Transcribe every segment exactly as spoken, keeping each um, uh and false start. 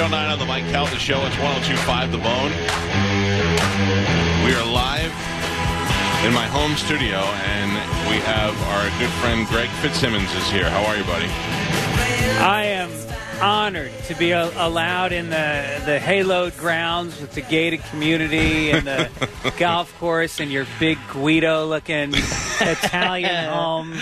oh nine on the Mike Calta Show. It's one oh two point five The Bone. We are live in my home studio, and we have our good friend Greg Fitzsimmons is here. How are you, buddy? I am honored to be a- allowed in the, the Haloed grounds with the gated community and the golf course and your big Guido-looking Italian home.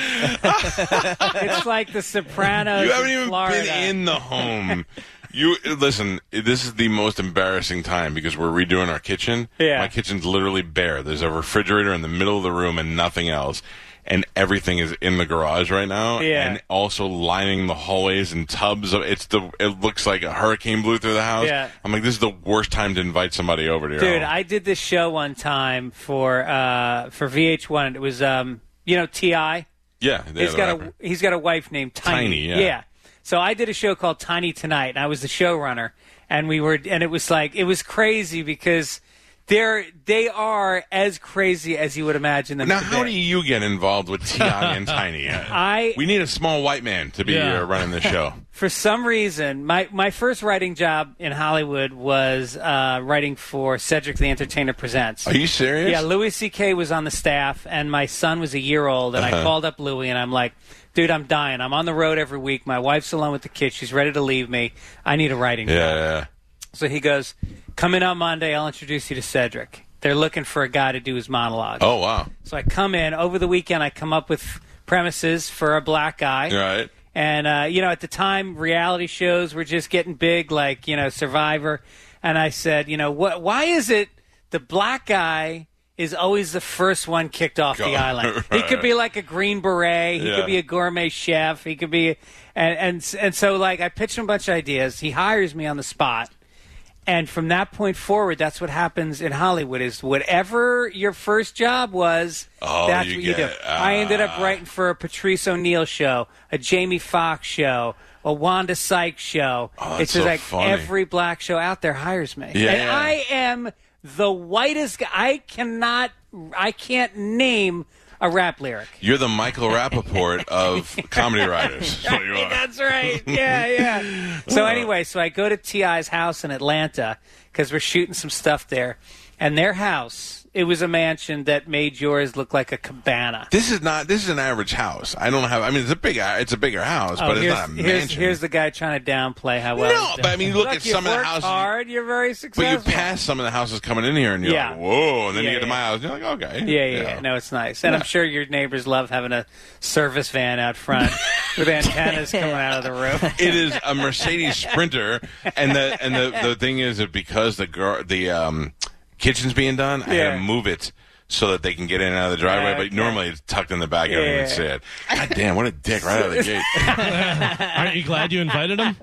It's like the Sopranos. You haven't in even Florida. been in the home. You listen. This is the most embarrassing time because we're redoing our kitchen. Yeah. My kitchen's literally bare. There's a refrigerator in the middle of the room and nothing else. And everything is in the garage right now, Yeah. and also lining the hallways and tubs. Of, it's the. It looks like a hurricane blew through the house. Yeah. I'm like, this is the worst time to invite somebody over to your Dude, home. I did this show one time for uh, for V H one. It was um, you know T I. yeah, yeah, He's the got rapper. a he's got a wife named Tiny. Tiny, yeah. Yeah. So I did a show called Tiny Tonight, and I was the showrunner, and we were and it was like it was crazy because they're they are as crazy as you would imagine them Now, to how be. do you get involved with T I and Tiny? I- we need a small white man to be Yeah. uh, running the show. For some reason, my, my first writing job in Hollywood was uh, writing for Cedric the Entertainer Presents. Are you serious? Yeah, Louis C K was on the staff, and my son was a year old, and I Uh-huh. called up Louis, and I'm like, dude, I'm dying. I'm on the road every week. My wife's alone with the kids. She's ready to leave me. I need a writing Yeah, job. yeah. So he goes, come in on Monday. I'll introduce you to Cedric. They're looking for a guy to do his monologue. Oh, wow. So I come in. Over the weekend, I come up with premises for a black guy. Right. And, uh, you know, at the time, reality shows were just getting big, like, you know, Survivor. And I said, you know, what? Why is it the black guy is always the first one kicked off Go- the island? right. He could be like a Green Beret. He Yeah. could be a gourmet chef. He could be... And, and, and so, like, I pitched him a bunch of ideas. He hires me on the spot. And from that point forward, that's what happens in Hollywood is whatever your first job was, Oh, that's you what you get- do. I ended up ah. writing for a Patrice O'Neill show, a Jamie Foxx show, a Wanda Sykes show. Oh, that's it's just so like funny. every black show out there hires me. Yeah, and yeah. I am the whitest guy. I cannot, I can't name a rap lyric. You're the Michael Rappaport of comedy writers. That's what you are. That's right. Yeah, yeah. So anyway, so I go to T I's house in Atlanta because we're shooting some stuff there. And their house, it was a mansion that made yours look like a cabana. This is not. This is an average house. I don't have. I mean, it's a big. It's a bigger house, Oh, but it's here's, not a here's, mansion. here's the guy trying to downplay how well No, he's but I doing. mean, look at you've some of the worked houses- hard. You're very but successful. you pass some of the houses coming in here, and you're Yeah. like, whoa, and then Yeah, you get to my yeah. house, and you're like, okay, Yeah, yeah, yeah. No, it's nice. And Yeah. I'm sure your neighbors love having a service van out front with antennas coming out of the roof. It is a Mercedes Sprinter, and the and the, the thing is that because the gar- the um, kitchen's being done, I had Yeah. to move it so that they can get in and out of the driveway. Okay. But normally it's tucked in the back. I don't Yeah. even see it. God damn, what a dick right out of the gate. Aren't you glad you invited him?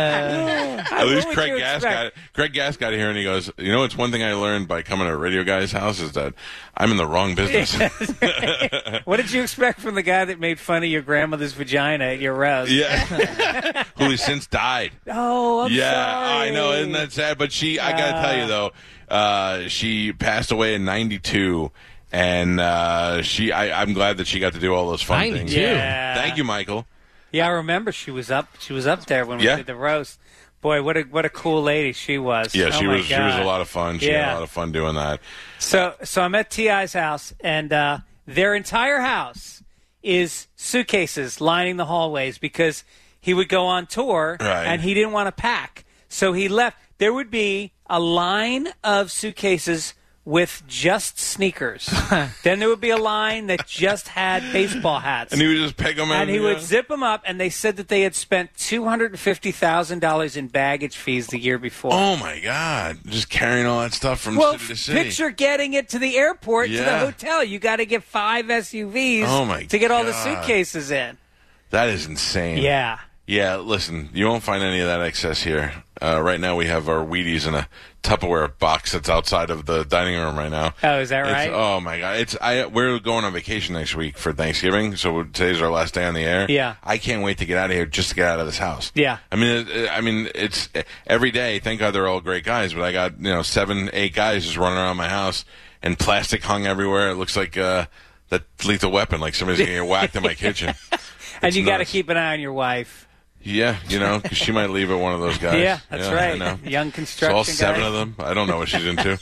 At least would Craig you Gass got expect? Craig Gass got here and he goes, you know, it's one thing I learned by coming to a radio guy's house is that I'm in the wrong business. What did you expect from the guy that made fun of your grandmother's vagina at your roast? Yeah, who has since died. Oh, I'm yeah, sorry. I know, isn't that sad? But she, I gotta tell you though, uh, she passed away in ninety-two, and uh, she, I, I'm glad that she got to do all those fun things. ninety-two? Yeah. Thank you, Michael. Yeah, I remember she was up. She was up there when we Yeah. did the roast. Boy, what a what a cool lady she was. Yeah, Oh she my was. She was a God. lot of fun. She had Yeah. a lot of fun doing that. So so I'm at T I's house, and uh, their entire house is suitcases lining the hallways because he would go on tour Right. and he didn't want to pack. So he left. There would be a line of suitcases with just sneakers. Then there would be a line that just had baseball hats. And he would just pick them And he would yeah. zip them up, and they said that they had spent two hundred fifty thousand dollars in baggage fees the year before. Oh my God! Just carrying all that stuff from well, city to city. picture getting it to the airport, to Yeah. the hotel. You got to get five S U Vs Oh, my to get all the God. suitcases in. That is insane. Yeah. Yeah, listen, you won't find any of that excess here. Uh, right now we have our Wheaties in a Tupperware box that's outside of the dining room right now. Oh, is that It's- right? Oh, my God. It's I. We're going on vacation next week for Thanksgiving, so today's our last day on the air. Yeah. I can't wait to get out of here just to get out of this house. Yeah. I mean, it, I mean, it's every day, thank God they're all great guys, but I got, you know, seven, eight guys just running around my house and plastic hung everywhere. It looks like uh, that Lethal Weapon, like somebody's going to get whacked in my kitchen. and you got to nuts. keep an eye on your wife. Yeah, you know, because she might leave at one of those guys. Yeah, that's yeah, right. I know. Young So construction all seven guy. of them. I don't know what she's into.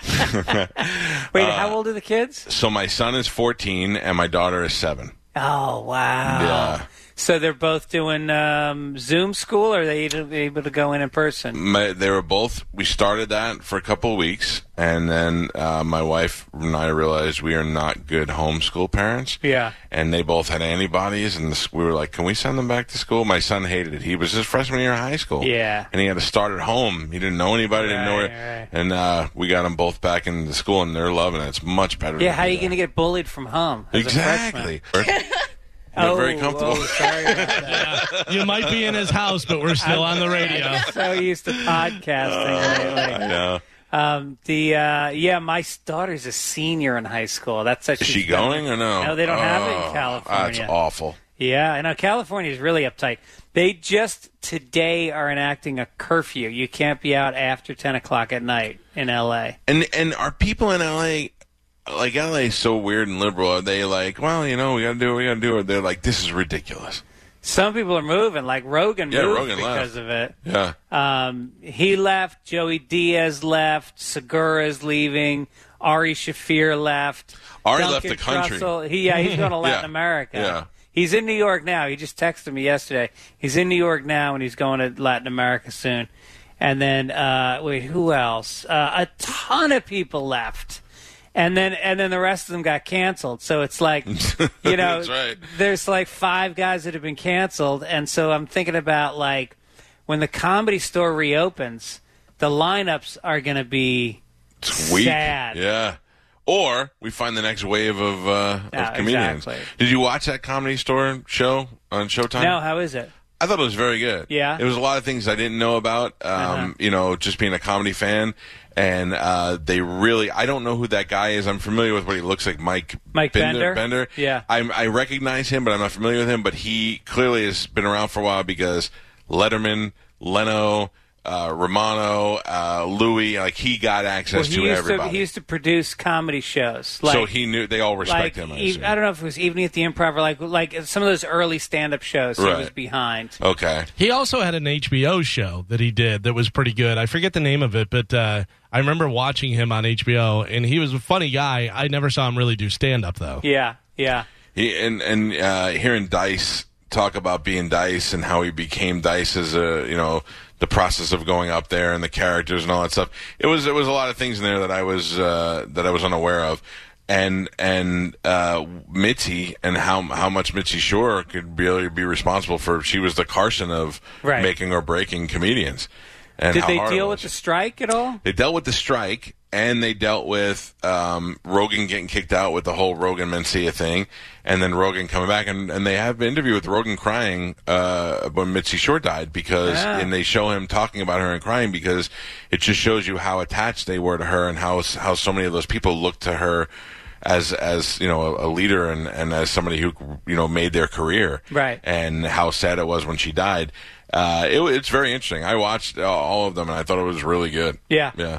Wait, Uh, how old are the kids? So my son is fourteen and my daughter is seven. Oh, wow. Yeah. So they're both doing um, Zoom school, or are they able to go in in person? My, they were both. We started that for a couple of weeks, and then uh, my wife and I realized we are not good homeschool parents. Yeah. And they both had antibodies, and this, we were like, "Can we send them back to school?" My son hated it. He was his freshman year of high school. Yeah. And he had to start at home. He didn't know anybody. Didn't know Right, where. right. And uh, we got them both back into school, and they're loving it. It's much better. Yeah, to how are do you going to that. get bullied from home? As Exactly. A freshman? They're oh, very comfortable. Oh, sorry about that. You might be in his house, but we're still on the radio. I'm so used to podcasting lately. I know. Um, the uh, yeah, my daughter's a senior in high school. That's such. Is she going or no? No, they don't have it Oh, in California. That's awful. Yeah, I know California is really uptight. They just today are enacting a curfew. You can't be out after ten o'clock at night in L A. And and are people in L A like L A is so weird and liberal? Are they like, well, you know, we got to do what we got to do? Or they're like, this is ridiculous. Some people are moving, like Rogan Yeah, moved Rogan because left. of it. Yeah. Um, he left. Joey Diaz left. Segura's leaving. Ari Shafir left. Ari Duncan left the country. Trussell, he, yeah, he's going to Latin Yeah. America. Yeah. He's in New York now. He just texted me yesterday. He's in New York now, and he's going to Latin America soon. And then, uh, wait, who else? Uh, a ton of people left. And then, and then the rest of them got canceled. So it's like, you know, That's right. there's like five guys that have been canceled. And so I'm thinking about like when the Comedy Store reopens, the lineups are going to be Sweet. sad. Yeah. Or we find the next wave of, uh, Yeah, of comedians. exactly. Did you watch that Comedy Store show on Showtime? No, how is it? I thought it was very good. Yeah? There was a lot of things I didn't know about, um, Uh-huh. you know, just being a comedy fan. And uh, they really, I don't know who that guy is. I'm familiar with what he looks like, Mike, Mike Bender? Bender. Yeah. I'm, I recognize him, but I'm not familiar with him. But he clearly has been around for a while because Letterman, Leno, uh, Romano, uh, Louis, like he got access Well, he to used everybody. to he used to produce comedy shows. Like, so he knew, they all respect like him. I, e- assume. I don't know if it was Evening at the Improv or like like some of those early stand-up shows he Right. was behind. Okay. He also had an H B O show that he did that was pretty good. I forget the name of it, but uh, I remember watching him on H B O, and he was a funny guy. I never saw him really do stand-up, though. Yeah, yeah. He and and uh, hearing Dice talk about being Dice and how he became Dice as a you know the process of going up there and the characters and all that stuff. It was it was a lot of things in there that I was uh, that I was unaware of. And and uh, Mitzi and how how much Mitzi Shore could really be responsible for. She was the Carson of Right. making or breaking comedians. And Did how they hard it deal was. with the strike at all? They dealt with the strike, and they dealt with um, Rogan getting kicked out with the whole Rogan Mencia thing, and then Rogan coming back, and, and they have an interview with Rogan crying uh, when Mitzi Shore died because, Ah. and they show him talking about her and crying because it just shows you how attached they were to her and how how so many of those people looked to her as as you know a, a leader and, and as somebody who you know made their career, Right. and how sad it was when she died. Uh, it, it's very interesting. I watched uh, all of them, and I thought it was really good. Yeah. Yeah.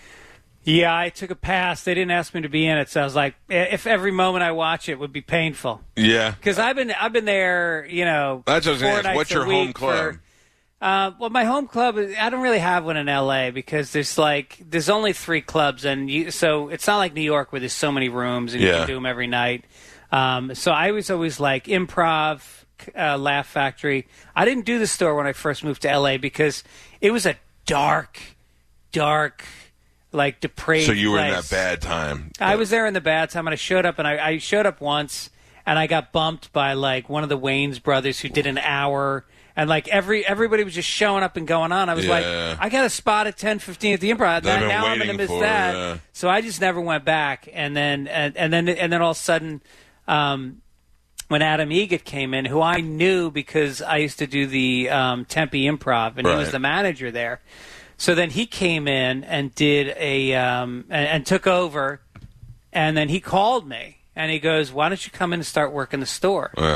Yeah, I took a pass. They didn't ask me to be in it, so I was like, if every moment I watch it would be painful, Yeah. because I've been I've been there, you know. That's what I was going four to ask. nights What's a your home week club? for- Uh, well, my home club is, I don't really have one in L A because there's like there's only three clubs, and you, so it's not like New York where there's so many rooms and you Yeah. can do them every night. Um, so I was always like Improv, uh, Laugh Factory. I didn't do the Store when I first moved to L A because it was a dark, dark, like depraved. So you were in place. that bad time. I was there in the bad time, and I showed up, and I, I showed up once, and I got bumped by like one of the Wayans brothers who did an hour, and like every everybody was just showing up and going on. I was Yeah. like, I got a spot at ten fifteen at the Improv. That I've been Now I'm going to waiting miss for, that, yeah. so I just never went back. And then and, and then and then all of a sudden. Um, when Adam Egget came in, who I knew because I used to do the um, Tempe Improv, and he was Right. the manager there. So then he came in and did a um, and, and took over, and then he called me and he goes, "Why don't you come in and start working the store?" Yeah.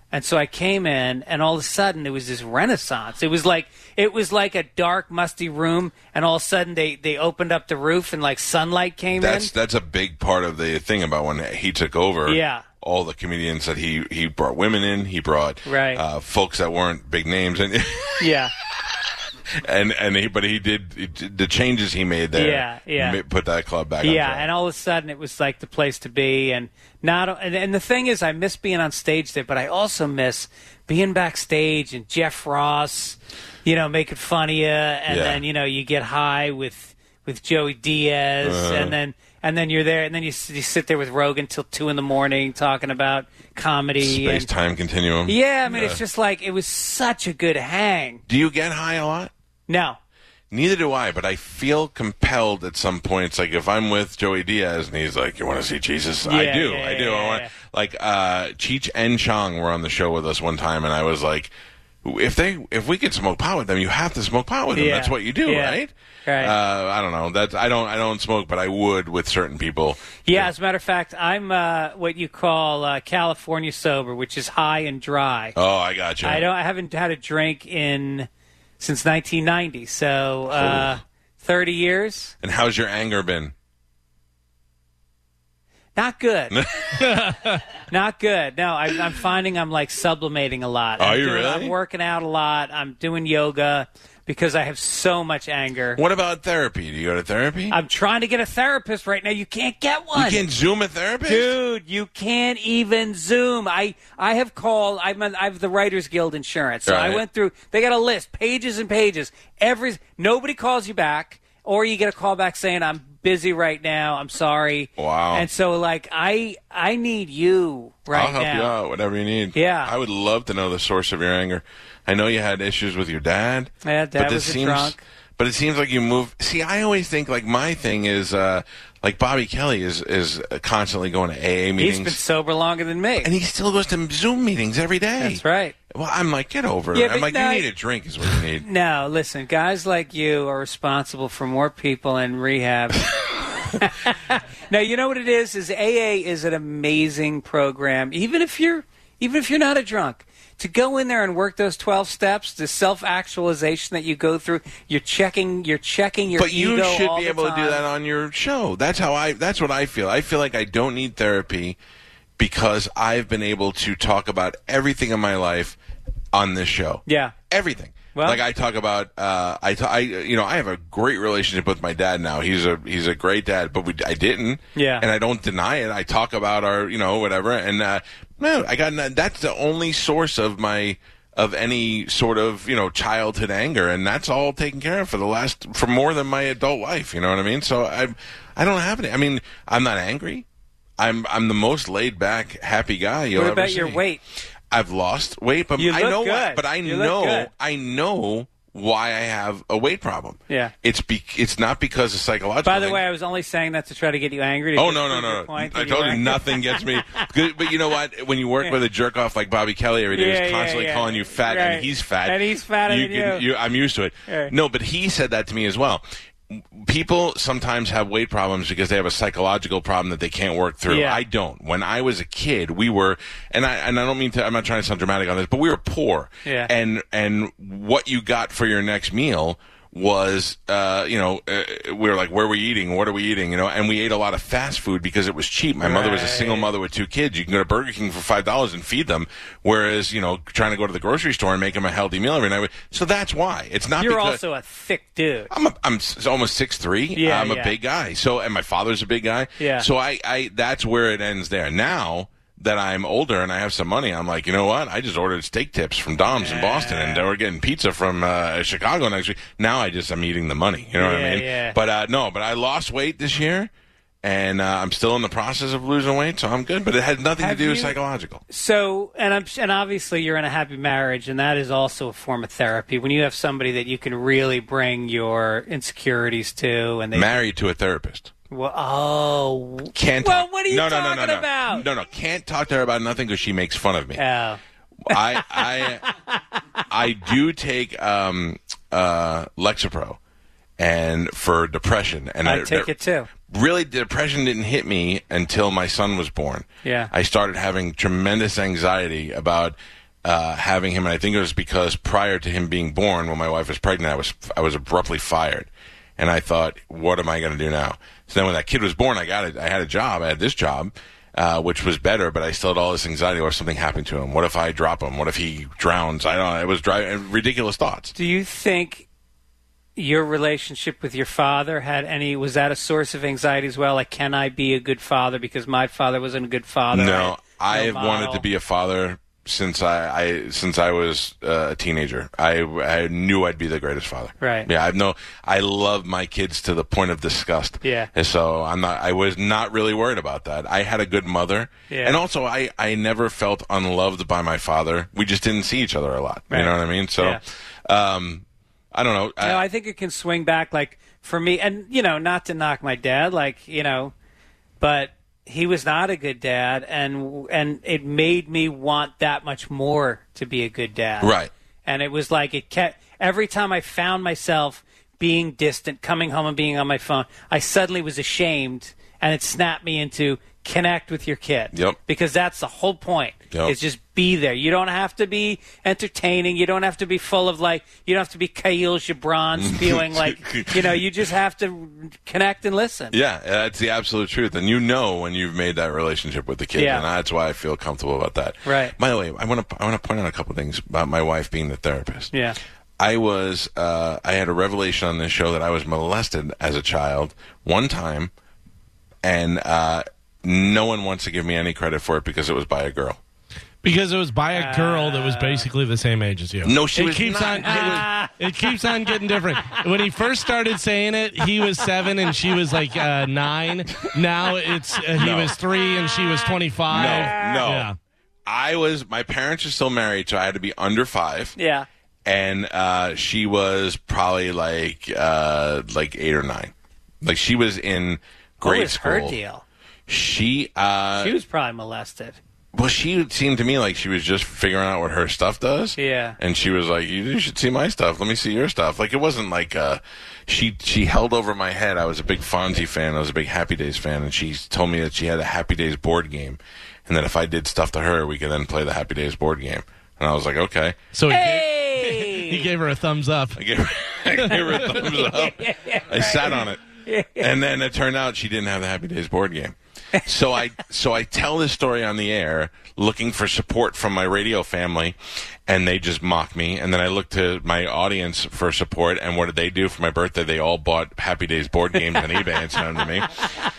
And so I came in, and all of a sudden it was this renaissance. It was like it was like a dark, musty room, and all of a sudden they, they opened up the roof, and like sunlight came That's in. that's a big part of the thing about when he took over. Yeah. All the comedians that he, he brought women in, he brought Right. uh, folks that weren't big names, and Yeah. and and he, but he did, he did the changes he made there. Yeah, yeah. ma- Put that club back. on Yeah, track. and all of a sudden it was like the place to be, and not. And, and the thing is, I miss being on stage there, but I also miss being backstage and Jeff Ross, you know, making fun of you, and Yeah. then you know you get high with with Joey Diaz, Uh-huh. and then and then you're there, and then you, s- you sit there with Rogan till two in the morning talking about comedy. Space and, time continuum. yeah, I mean, it's just like it was such a good hang. Do you get high a lot? No. Neither do I, but I feel compelled at some points. Like if I'm with Joey Diaz and he's like, "You want to see Jesus?" I Yeah, do, yeah, I do. yeah, I want yeah. like uh, Cheech and Chong were on the show with us one time, and I was like, "If they, if we could smoke pot with them, you have to smoke pot with them. Yeah. That's what you do, Yeah. right?" Right. Uh, I don't know. That's I don't I don't smoke, but I would with certain people. Yeah, as a matter of fact, I'm uh, what you call uh, California sober, which is high and dry. Oh, I got you. I don't. I haven't had a drink in since nineteen ninety, so uh, thirty years. And how's your anger been? Not good. Not good. No, I, I'm finding I'm like sublimating a lot. Are I'm you doing- really? I'm working out a lot. I'm doing yoga because I have so much anger. What about therapy? Do you go to therapy? I'm trying to get a therapist right now. You can't get one. you can't Zoom a therapist? Dude, you can't even Zoom. I, I have called. I'm an, I have the Writers Guild insurance, so I Right. went through. They got a list, pages and pages. Every nobody calls you back, or you get a call back saying I'm busy right now. I'm sorry. Wow. And so, like, I I need you right I'll help now. you out, whatever you need. Yeah. I would love to know the source of your anger. I know you had issues with your dad. Yeah, Dad but this was a seems, drunk. But it seems like you move. See, I always think like my thing is uh, like Bobby Kelly is is constantly going to A A meetings. He's been sober longer than me. and he still goes to Zoom meetings every day. That's right. Well, I'm like, get over Yeah, it. I'm but like, now- you need a drink is what you need. No, listen, guys like you are responsible for more people in rehab. No, you know what it is? Is A A is an amazing program. Even if you're, even if you're not a drunk, to go in there and work those twelve steps, the self-actualization that you go through, you're checking, you're checking your But you ego should all be the able to do time. that on your show. That's how I. That's what I feel. I feel like I don't need therapy because I've been able to talk about everything in my life on this show. Yeah. Everything. Well- like I talk about, uh, I, ta- I, you know, I have a great relationship with my dad now. He's a he's a great dad, but we, I didn't. Yeah. And I don't deny it. I talk about our, you know, whatever. And uh, no, I got that's the only source of my of any sort of you know childhood anger, and that's all taken care of for the last for more than my adult life. You know what I mean? So I, I don't have any. I mean, I'm not angry. I'm I'm the most laid back, happy guy you'll What ever about see. your weight? I've lost weight, but You I look know good. why. But I You look know good. I know why I have a weight problem. Yeah. It's be, it's not because of psychological. By the thing. way, I was only saying that to try to get you angry. To Oh just no no prove your no! no. point I that told were you angry. nothing gets me. Good, but you know what? When you work with a jerk off like Bobby Kelly every day, Yeah, who's yeah, constantly yeah. calling you fat, Right. and he's fat, And he's fatter than can- you. I'm used to it. Right. No, but he said that to me as well. People sometimes have weight problems because they have a psychological problem that they can't work through. Yeah. I don't. When I was a kid, we were, and I and I don't mean to. I'm not trying to sound dramatic on this, but we were poor. Yeah. And and what you got for your next meal was, uh, you know, uh, we were like, where are we eating? What are we eating? You know, and we ate a lot of fast food because it was cheap. My mother was a Right. single mother with two kids. You can go to Burger King for five dollars and feed them, whereas you know, trying to go to the grocery store and make them a healthy meal every night. So that's why it's not. You're because, also a thick dude. I'm a, I'm s- almost six three. Yeah, I'm a yeah. big guy. So and my father's a big guy. Yeah. So I, I that's where it ends there. Now that I'm older and I have some money, I'm like, you know what? I just ordered steak tips from Dom's in Boston, and we're getting pizza from uh, Chicago next week. Now I just I'm eating the money. You know what Yeah, I mean? yeah. But uh, no, but I lost weight this year. And uh, I'm still in the process of losing weight, so I'm good. But it had nothing Have to do with you- psychological. So, and I'm and obviously you're in a happy marriage, and that is also a form of therapy. When you have somebody that you can really bring your insecurities to, and they Married to a therapist. well, oh, Can't well, talk. what are you no, no, talking no, no, no. about? No, no, can't talk to her about nothing because she makes fun of me. Oh, I I I do take um, uh, Lexapro, and for depression, and I take it too. Really, depression didn't hit me until my son was born. Yeah. I started having tremendous anxiety about uh, having him, and I think it was because prior to him being born, when my wife was pregnant, I was I was abruptly fired, and I thought, what am I going to do now? So then when that kid was born, I got it. I had a job. I had this job. Uh, which was better, but I still had all this anxiety. What if something happened to him? What if I drop him? What if he drowns? I don't know. It was driving ridiculous thoughts. Do you think your relationship with your father had any, was that a source of anxiety as well? Like, can I be a good father because my father wasn't a good father? No, I, no have model. wanted to be a father since I, I since I was uh, a teenager. I I knew I'd be the greatest father. Right. Yeah, I know. I love my kids to the point of disgust. Yeah. And so I'm not. I was not really worried about that. I had a good mother. Yeah. And also, I I never felt unloved by my father. We just didn't see each other a lot. Right. You know what I mean? So, Yeah. um, I don't know. No, I think it can swing back. Like for me, and you know, not to knock my dad, like you know, but he was not a good dad, and and it made me want that much more to be a good dad. Right. And it was like it kept every time I found myself being distant, coming home and being on my phone, I suddenly was ashamed, and it snapped me into connect with your kid. Yep. Because that's the whole point. Yep. Is just be there. You don't have to be entertaining. You don't have to be full of like. You don't have to be Khalil Gibran spewing like. You know. You just have to connect and listen. Yeah, that's the absolute truth, and you know when you've made that relationship with the kid, Yeah. and that's why I feel comfortable about that. Right. By the way, I want to I want to point out a couple things about my wife being the therapist. Yeah. I was uh, I had a revelation on this show that I was molested as a child one time, and uh, no one wants to give me any credit for it because it was by a girl. Because it was by a girl that was basically the same age as you. No, she it was keeps not. on. It, was- it keeps on getting different. When he first started saying it, he was seven and she was like uh, nine. Now it's uh, he No. was three and she was twenty-five. No, no. Yeah. I was. My parents are still married, so I had to be under five. Yeah. And uh, she was probably like uh, like eight or nine. Like she was in What grade was school. her deal? She uh, She was probably molested. well, she seemed to me like she was just figuring out what her stuff does. Yeah. And she was like, "You, you should see my stuff. Let me see your stuff." Like it wasn't like uh, she she held over my head. I was a big Fonzie fan. I was a big Happy Days fan, and she told me that she had a Happy Days board game, and that if I did stuff to her, we could then play the Happy Days board game. And I was like, "Okay." So he, Hey! gave, he gave her a thumbs up. I gave her, I gave her a thumbs up. I sat on it, and then it turned out she didn't have the Happy Days board game. So I so I tell this story on the air, looking for support from my radio family, and they just mock me. And then I look to my audience for support, and what did they do for my birthday? They all bought Happy Days board games on eBay and sent them to me.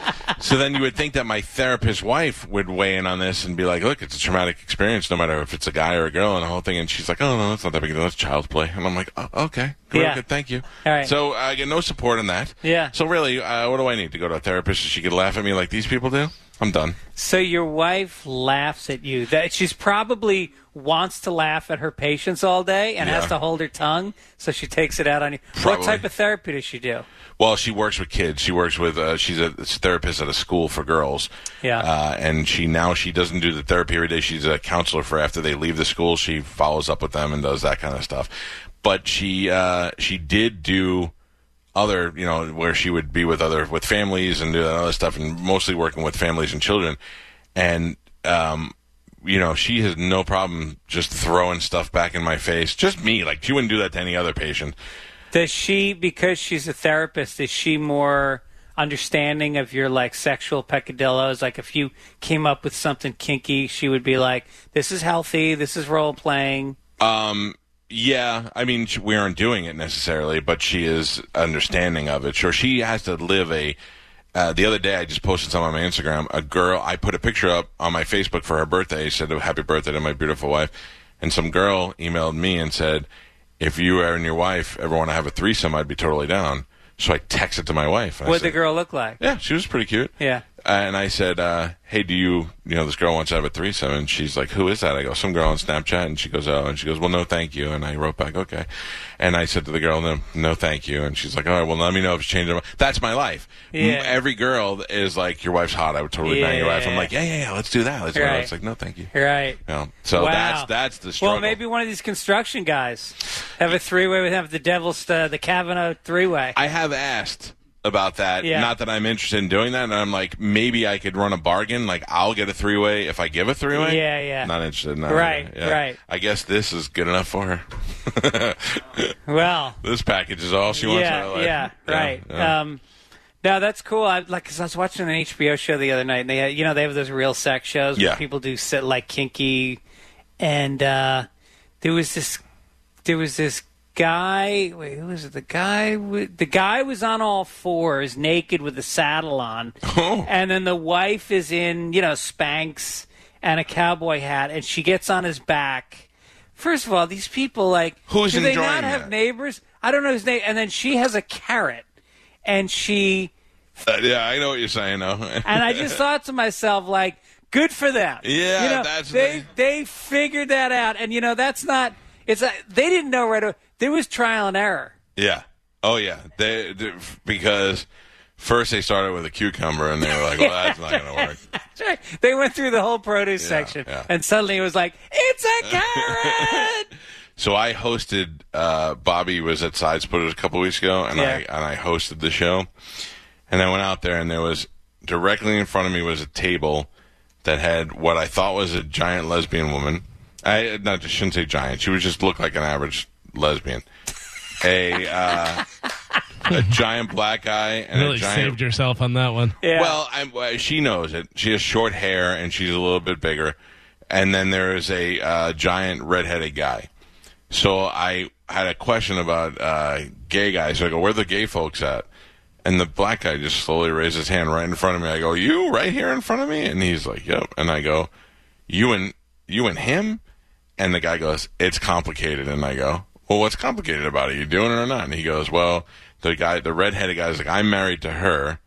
So then you would think that my therapist wife would weigh in on this and be like, "Look, it's a traumatic experience, no matter if it's a guy or a girl," and the whole thing. And she's like, "Oh no, it's not that big a deal. It's child's play." And I'm like, "Oh, okay, good, Yeah. good, thank you." All right. So I get no support in that. Yeah. So really, uh, what do I need to go to a therapist so she could laugh at me like these people do? I'm done. So your wife laughs at you. That she's probably wants to laugh at her patients all day and Yeah. has to hold her tongue, so she takes it out on you. Probably. What type of therapy does she do? Well, she works with kids. She works with. Uh, she's a therapist at a school for girls. Yeah. Uh, and she now she doesn't do the therapy every day. She's a counselor for after they leave the school. She follows up with them and does that kind of stuff. But she uh, she did do other, you know, where she would be with other with families and do that other stuff, and mostly working with families and children. And um, you know, she has no problem just throwing stuff back in my face. Just me, like she wouldn't do that to any other patient. Does she, because she's a therapist, is she more understanding of your like sexual peccadillos? Like if you came up with something kinky, she would be like, "This is healthy. This is role playing." Um. Yeah, I mean, we aren't doing it necessarily, but she is understanding of it. Sure, she has to live a. Uh, the other day, I just posted something on my Instagram. A girl, I put a picture up on my Facebook for her birthday. Said, "Happy birthday to my beautiful wife," and some girl emailed me and said, "If you and your wife ever want to have a threesome, I'd be totally down." So I texted to my wife. What'd the girl look like? Yeah, she was pretty cute. Yeah. Uh, and I said, uh, "Hey, do you, you know, this girl wants to have a threesome?" And she's like, "Who is that?" I go, "Some girl on Snapchat." And she goes, "Oh," and she goes, "Well, no, thank you." And I wrote back, "Okay." And I said to the girl, "No, no, thank you." And she's like, "All right, well, let me know if it's changed." That's my life. Yeah. M- Every girl is like, "Your wife's hot. I would totally bang your wife." I'm like, "Yeah, yeah, yeah. Let's do that. Let's do Right. that." It's like, "No, thank you." Right. You know, so Wow. that's that's the struggle. Well, maybe one of these construction guys have a three-way with have the devil's uh, the Kavanaugh three-way. I have asked. about that. Yeah. Not that I'm interested in doing that. And I'm like, maybe I could run a bargain. Like, I'll get a three-way if I give a three-way. Yeah, yeah. Not interested in that. Right, yeah. right. I guess this is good enough for her. Well, this package is all she wants yeah, in her life. yeah, right. yeah. Um, no, that's cool. I, like, cause I was watching an H B O show the other night, and they, had, you know, they have those real sex shows where Yeah. people do sit like kinky, and uh, there was this, there was this guy. Wait, who was it? The guy, w- the guy was on all fours, naked with a saddle on, Oh. and then the wife is in, you know, Spanx and a cowboy hat, and she gets on his back. First of all, these people, like, Who's do they enjoying not have that? neighbors? I don't know his name. And then she has a carrot, and she, Uh, yeah, I know what you're saying, though. and I just thought to myself, like, good for them. Yeah, you know, that's they the- they figured that out, and you know that's not. It's a, they didn't know right away. There was trial and error. Yeah. Oh, yeah. They, they because first they started with a cucumber, and they were like, well, that's not going to work. That's right. They went through the whole produce Yeah, section, yeah. and suddenly it was like, it's a carrot. So I hosted. Uh, Bobby was at Side Splitters a couple weeks ago, and Yeah. I and I hosted the show. And I went out there, and there was directly in front of me was a table that had what I thought was a giant lesbian woman. I not I shouldn't say giant. She would just look like an average lesbian. A uh, a giant black guy and Really a giant. saved yourself on that one. Yeah. Well, I'm, uh, she knows it. She has short hair, and she's a little bit bigger. And then there is a uh, giant redheaded guy. So I had a question about uh, gay guys. So I go, where are the gay folks at? And the black guy just slowly raised his hand right in front of me. I go, you right here in front of me? And he's like, yep. And I go, you and you and him? And the guy goes, it's complicated. And I go, well, what's complicated about it? You doing it or not? And he goes, well, the guy, the redheaded guy's like, I'm married to her,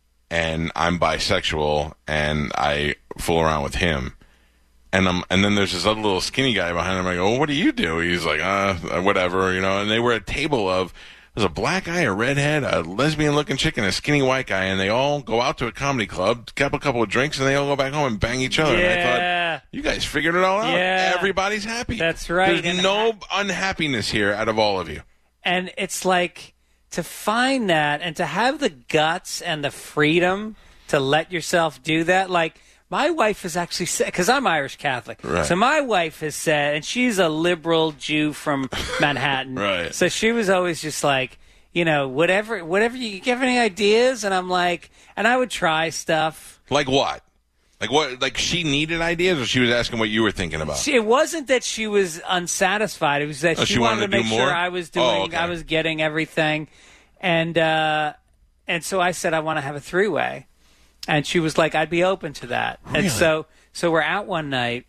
and I'm bisexual, and I fool around with him. And I'm, and then there's this other little skinny guy behind him. I go, well, what do you do? He's like, uh, whatever, you know. And they were at a table of, there's a black guy, a redhead, a lesbian-looking chick, and a skinny white guy, and they all go out to a comedy club, have a couple of drinks, and they all go back home and bang each other. And I Yeah. thought, you guys figured it all out. Yeah. Everybody's happy. That's right. There's And no unhappiness here out of all of you. And it's like to find that and to have the guts and the freedom to let yourself do that. Like, my wife has actually said, because I'm Irish Catholic, Right. so my wife has said, and she's a liberal Jew from Manhattan. Right. So she was always just like, you know, whatever, whatever you, you have any ideas? And I'm like, and I would try stuff. Like what? Like what? Like she needed ideas, or she was asking what you were thinking about? She, it wasn't that she was unsatisfied. It was that Oh, she, she wanted, wanted to to make do sure more? I was doing, Oh, okay. I was getting everything, and uh, and so I said I want to have a three way, and she was like, I'd be open to that. Really? And so so we're out one night,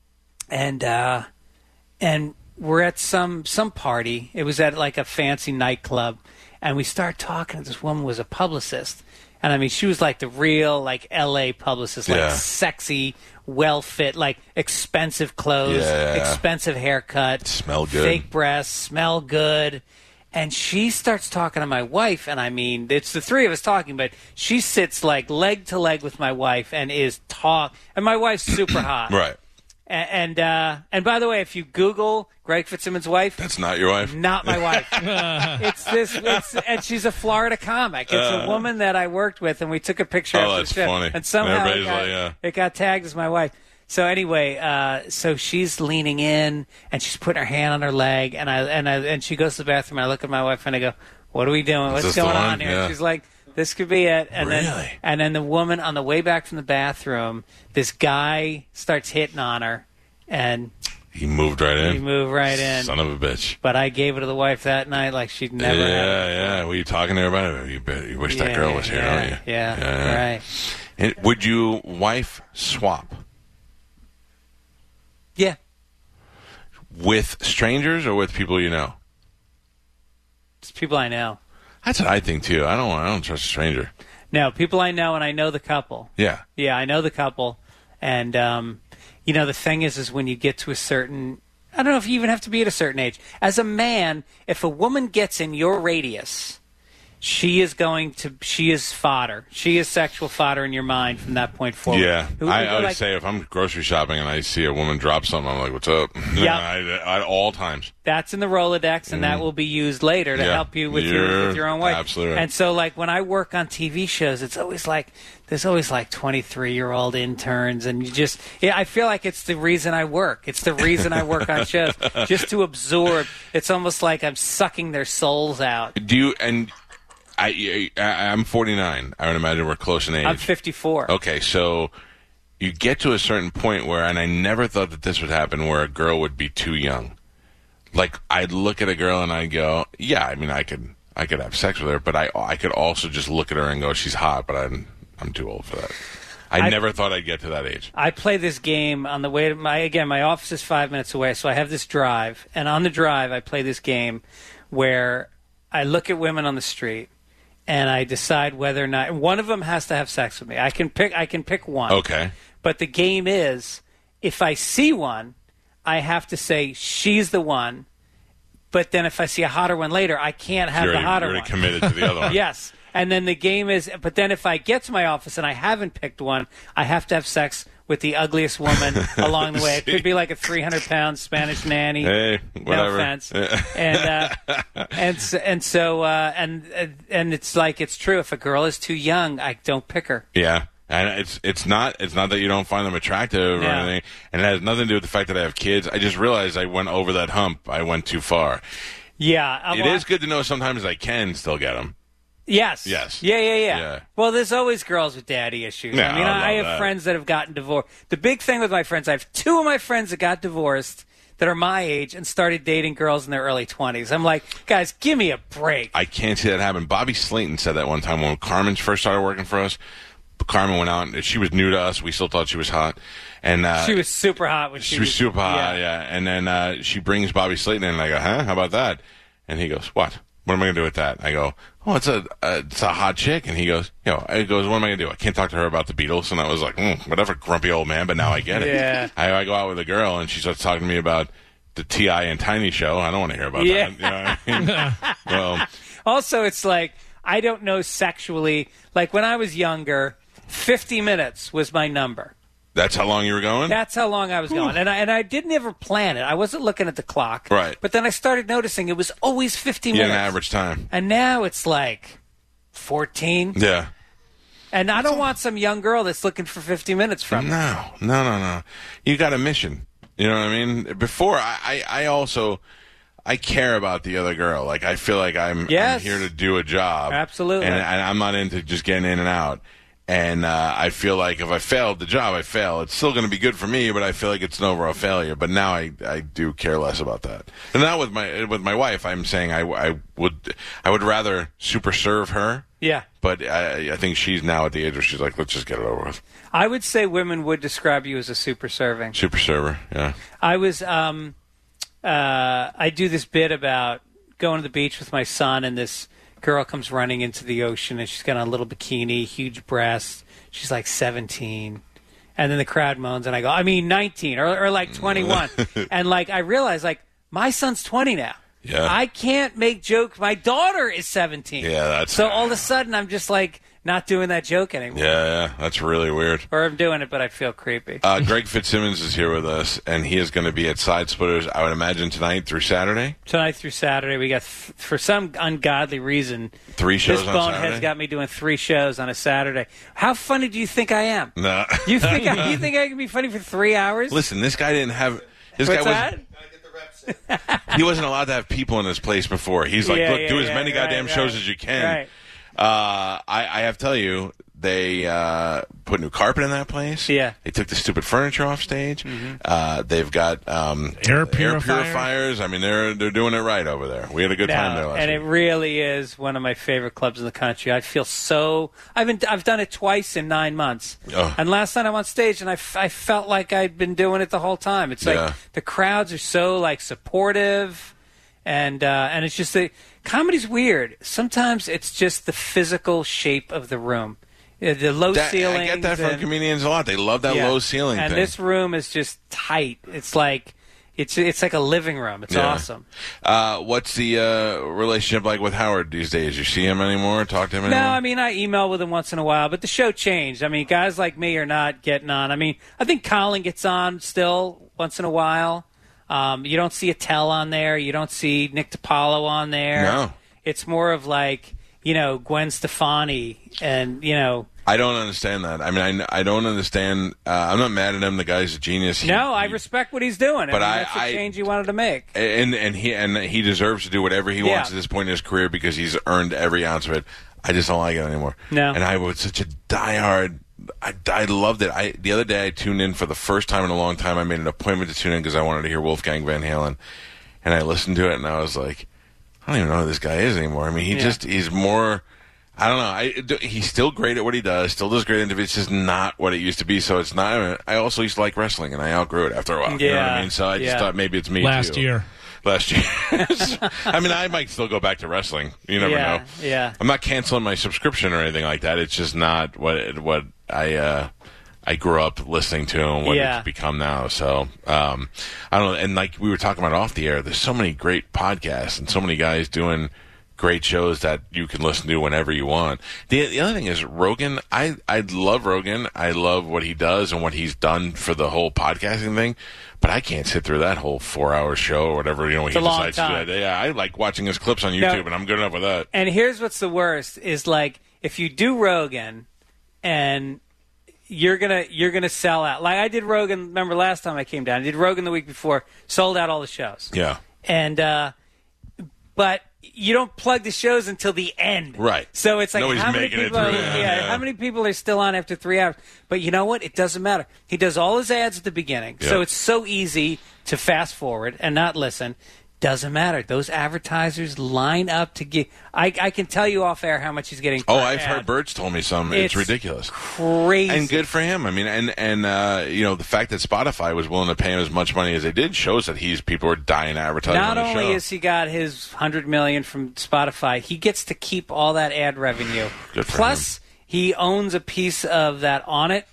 and uh, and we're at some some party. It was at like a fancy nightclub, and we start talking. This woman was a publicist. And I mean, she was like the real, like L A publicist, like Yeah. sexy, well fit, like expensive clothes, Yeah. expensive haircut, Smell good. fake breasts, smell good. And she starts talking to my wife, and I mean, it's the three of us talking, but she sits like leg to leg with my wife and is talk. And my wife's super hot, Right. And and, uh, and by the way, if you Google Greg Fitzsimmons' wife, That's not your wife? not my wife. It's this, it's, and she's a Florida comic. It's a woman that I worked with, and we took a picture. Oh, after that's the show, funny. And somehow it Everybody's got, like, yeah. it got tagged as my wife. So anyway, uh, so she's leaning in, and she's putting her hand on her leg, and I and I and she goes to the bathroom. And I look at my wife, and I go, "What are we doing? What's this the going one? on here?" Yeah. And she's like, "This could be it." And then Really? and then the woman on the way back from the bathroom, this guy starts hitting on her, and He moved right in. we move right in. Son of a bitch. But I gave it to the wife that night like she'd never yeah, had it. yeah. Were you talking to her about it? You, bet, you wish that Yeah, girl was here, yeah, don't you? Yeah, right. And would you wife swap Yeah. with strangers or with people you know? It's people I know. That's what I think too. I don't. I don't trust a stranger. No, people I know, and I know the couple. Yeah. Yeah, I know the couple. And, um, you know, the thing is, is when you get to a certain, I don't know if you even have to be at a certain age. As a man, if a woman gets in your radius she is going to, she is fodder. She is sexual fodder in your mind from that point forward. Yeah. Who- I who- always like- say if I'm grocery shopping and I see a woman drop something, I'm like, what's up? Yeah. I, at all times. That's in the Rolodex, and that will be used later to Yeah. help you with your You're with your own wife. absolutely right. And so, like when I work on T V shows, it's always like there's always like twenty-three year old interns, and you just yeah, I feel like it's the reason I work. It's the reason I work on shows, just to absorb. It's almost like I'm sucking their souls out. Do you, and I, I, I'm forty-nine. I would imagine we're close in age. I'm fifty-four. Okay, so you get to a certain point where, and I never thought that this would happen, where a girl would be too young. Like, I'd look at a girl and I'd go, yeah, I mean, I could I could have sex with her, but I I could also just look at her and go, she's hot, but I'm I'm too old for that. I, I- never thought I'd get to that age. I play this game on the way to my again. My office is five minutes away, so I have this drive, and on the drive, I play this game where I look at women on the street, and I decide whether or not one of them has to have sex with me. I can pick. I can pick one. Okay. But the game is, if I see one, I have to say she's the one. But then if I see a hotter one later, I can't have You're the already, hotter you're already one. committed to the other one. Yes. And then the game is, but then if I get to my office and I haven't picked one, I have to have sex with the ugliest woman along the way. It could be like a three hundred pound Spanish nanny. Hey, whatever. No offense. and uh, and so, and so uh, and and it's like it's true. If a girl is too young, I don't pick her. Yeah. And it's it's not it's not that you don't find them attractive or Yeah. anything, and it has nothing to do with the fact that I have kids. I just realized I went over that hump. I went too far. Yeah, It is good to know sometimes I can still get them. Yes. Yes. Yeah, yeah, yeah, Yeah. Well, there's always girls with daddy issues. Yeah, I mean, I I, I love have that. friends that have gotten divorced. The big thing with my friends, I have two of my friends that got divorced that are my age and started dating girls in their early twenties. I'm like, guys, give me a break. I can't see that happen. Bobby Slayton said that one time when Carmen first started working for us. Carmen went out, and she was new to us. We still thought she was hot. And uh, she was super hot when she, she was super hot, yeah. And then uh, she brings Bobby Slayton in, and I go, huh? How about that? And he goes, what? What am I going to do with that? I go, oh, it's a uh, it's a hot chick. And he goes, you know, he goes, what am I going to do? I can't talk to her about the Beatles. And I was like, mm, whatever, grumpy old man, but now I get it. Yeah. I, I go out with a girl, and she starts talking to me about the T I and Tiny show. I don't want to hear about Yeah. that. You know what I mean? Well, Also, it's like, I don't know sexually. Like, when I was younger, fifty minutes was my number. that's how long you were going? That's how long I was going, and I and I didn't ever plan it. I wasn't looking at the clock, Right. But then I started noticing it was always fifty Yeah, minutes. an average time. And now it's like fourteen. Yeah. And I don't want some young girl that's looking for fifty minutes from me. No, no, no, no. You got a mission. You know what I mean? Before, I, I, I also, I care about the other girl. Like, I feel like I'm, Yes. I'm here to do a job. Absolutely. And, and I'm not into just getting in and out. And uh, I feel like if I failed the job, I fail. It's still going to be good for me, but I feel like it's an overall failure. But now I, I do care less about that. And now with my with my wife, I'm saying I, I would I would rather super serve her. Yeah. But I, I think she's now at the age where she's like, let's just get it over with. I would say women would describe you as a super serving. Super server, yeah. I was, um, uh, I do this bit about going to the beach with my son, and this girl comes running into the ocean, and she's got on a little bikini, huge breasts. She's like seventeen. And then the crowd moans, and I go, I mean nineteen, or, or like twenty-one. And like, I realize, like, my son's twenty now. Yeah. I can't make jokes. My daughter is seventeen. Yeah, that's- So all of a sudden, I'm just like, not doing that joke anymore. Yeah, yeah, that's really weird. Or I'm doing it, but I feel creepy. Uh, Greg Fitzsimmons is here with us, and he is going to be at Side Splitters, I would imagine, tonight through Saturday. Tonight through Saturday, we got, th- for some ungodly reason, Three shows this on bonehead's Saturday? got me doing three shows on a Saturday. How funny do you think I am? No. You think I, you think I can be funny for three hours? Listen, this guy didn't have... This What's guy that? wasn't, he wasn't allowed to have people in his place before. He's like, Yeah, look, yeah, do as yeah, many right, goddamn shows right, as you can. right. Uh, I, I have to tell you, they uh, put new carpet in that place. Yeah. They took the stupid furniture off stage. Uh, they've got um, Air purifier? purifiers. I mean, they're they're doing it right over there. We had a good time there No, last and week. it really is one of my favorite clubs in the country. I feel so. I've been. I've done it twice in nine months. Oh. And last night I'm on stage, and I, f- I felt like I'd been doing it the whole time. It's like Yeah. the crowds are so like supportive, and uh, and it's just the comedy's weird. Sometimes it's just the physical shape of the room, Uh, the low That- ceilings. I get that from and- comedians a lot. They love that yeah. low ceiling and thing. this room is just tight. It's like It's it's like a living room. It's Yeah. awesome. Uh, what's the uh, relationship like with Howard these days? You see him anymore? Talk to him anymore? No, I mean, I email with him once in a while, but the show changed. I mean, guys like me are not getting on. I mean, I think Colin gets on still once in a while. Um, you don't see Attell on there. You don't see Nick DiPaolo on there. No. It's more of like, you know, Gwen Stefani and, you know. I don't understand that. I mean, I, I don't understand. Uh, I'm not mad at him. The guy's a genius. He, No, I he- respect what he's doing. But I mean, I- that's a I- change he wanted to make. and and he and he deserves to do whatever he Yeah. wants at this point in his career because he's earned every ounce of it. I just don't like it anymore. No. And I was such a diehard. I, I loved it. I the other day I tuned in for the first time in a long time. I made an appointment to tune in because I wanted to hear Wolfgang Van Halen, and I listened to it and I was like, I don't even know who this guy is anymore. I mean, he Yeah. just he's more. I don't know. I, he's still great at what he does. Still does great interviews. It's just not what it used to be. So it's not. I, mean, I also used to like wrestling, and I outgrew it after a while. You know what I Yeah, mean? So I just yeah. thought maybe it's me. Last too. year. Last year. I mean, I might still go back to wrestling. You never yeah, know. yeah. I'm not canceling my subscription or anything like that. It's just not what what I uh, I grew up listening to and what Yeah. it's become now. So um, I don't know. And like we were talking about off the air, there's so many great podcasts and so many guys doing great shows that you can listen to whenever you want. The the other thing is Rogan. I I love Rogan. I love what he does and what he's done for the whole podcasting thing. But I can't sit through that whole four-hour show or whatever, you know, when he a long decides to do time. that. Yeah, I like watching his clips on YouTube, No. and I'm good enough with that. And here's what's the worst is like if you do Rogan and you're gonna you're gonna sell out. Like I did Rogan. Remember last time I came down? I did Rogan the week before. Sold out all the shows. Yeah. And uh, but you don't plug the shows until the end. Right. So it's like Nobody's how many making it people? through Are, the yeah, end, yeah. How many people are still on after three hours? But you know what? It doesn't matter. He does all his ads at the beginning, so Yeah. it's so easy to fast forward and not listen. Doesn't matter. Those advertisers line up to get. I, I can tell you off air how much he's getting. Oh, per I've ad. heard Birch told me some. It's, It's ridiculous. Crazy. And good for him. I mean, and and uh, you know, the fact that Spotify was willing to pay him as much money as they did shows that he's people are dying to advertise Not on the only show. has he got his hundred million from Spotify, he gets to keep all that ad revenue. Good for Plus, he owns a piece of that On It.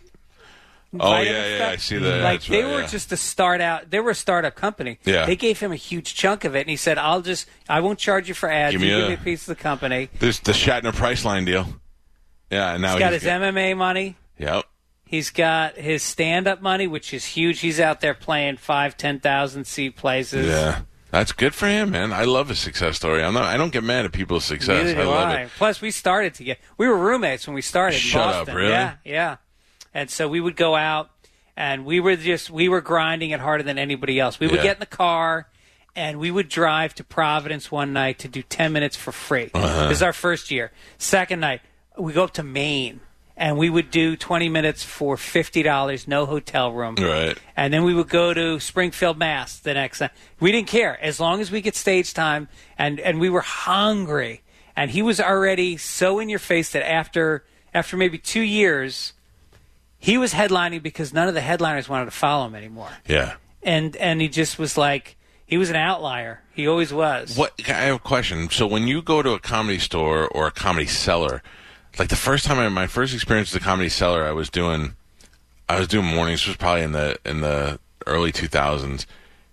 Oh, vitamin yeah, yeah, stuff. I see that. Like That's they right, were yeah. just a start out. They were a startup company. Yeah. They gave him a huge chunk of it, and he said, "I'll just, I won't charge you for ads. Give you me give a- me a piece of the company." There's the Shatner Priceline deal. Yeah, and now He's got his M M A money. Yep. He's got his stand-up money, which is huge. He's out there playing five, ten thousand seat places. Yeah. That's good for him, man. I love his success story. I'm not. I don't get mad at people's success. Neither I do love I. it. Plus, we started together. We were roommates when we started. in Shut up, Boston. really? Yeah, yeah. And so we would go out, and we were just we were grinding it harder than anybody else. We would Yeah. get in the car, and we would drive to Providence one night to do ten minutes for free. Uh-huh. This is our first year. Second night, we go up to Maine, and we would do twenty minutes for fifty dollars, no hotel room. Right. And then we would go to Springfield, Mass. The next night, we didn't care as long as we get stage time, and and we were hungry. And he was already so in your face that after after maybe two years, he was headlining because none of the headliners wanted to follow him anymore. Yeah. And and he just was like he was an outlier. He always was. What? I have a question. So when you go to a comedy store or a comedy cellar, like the first time I my first experience with the comedy cellar, I was doing, I was doing mornings. This was probably in the in the early two thousands,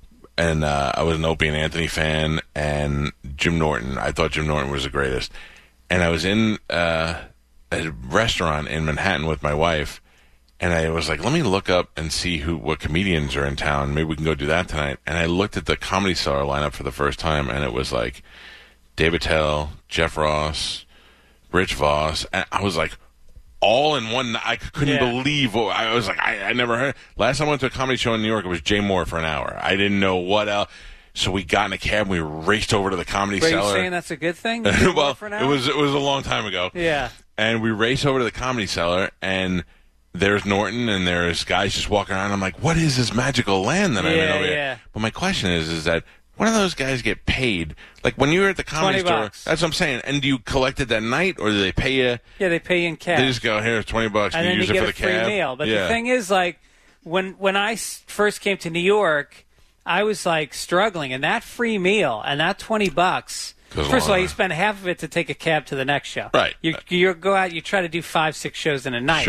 and uh, I was an Opie and Anthony fan, and Jim Norton. I thought Jim Norton was the greatest, and I was in uh, a restaurant in Manhattan with my wife. And I was like, let me look up and see who what comedians are in town. Maybe we can go do that tonight. And I looked at the Comedy Cellar lineup for the first time, and it was like Dave Attell, Jeff Ross, Rich Voss. And I was like, all in one night. I couldn't Yeah. believe what I was like. I, I never heard. Last time I went to a comedy show in New York, it was Jay Moore for an hour. I didn't know what else. So we got in a cab, and we raced over to the Comedy Were you Cellar. saying that's a good thing? You did well, more for an it hour? was it was a long time ago. Yeah. And we race over to the Comedy Cellar, and there's Norton, and there's guys just walking around. I'm like, what is this magical land that I'm in Yeah, over here? yeah. But my question is, is that when do those guys get paid? Like when you were at the Comedy twenty Store, bucks. that's what I'm saying. And do you collect it that night, or do they pay you? Yeah, they pay you in cash. They just go, here's twenty bucks, and you then use you it get for a the free cab. meal. But yeah. the thing is, like, when when I s- first came to New York, I was like struggling, and that free meal and that twenty bucks. Goes First of all, along. you spend half of it to take a cab to the next show. Right. You you go out, you try to do five, six shows in a night. Sure.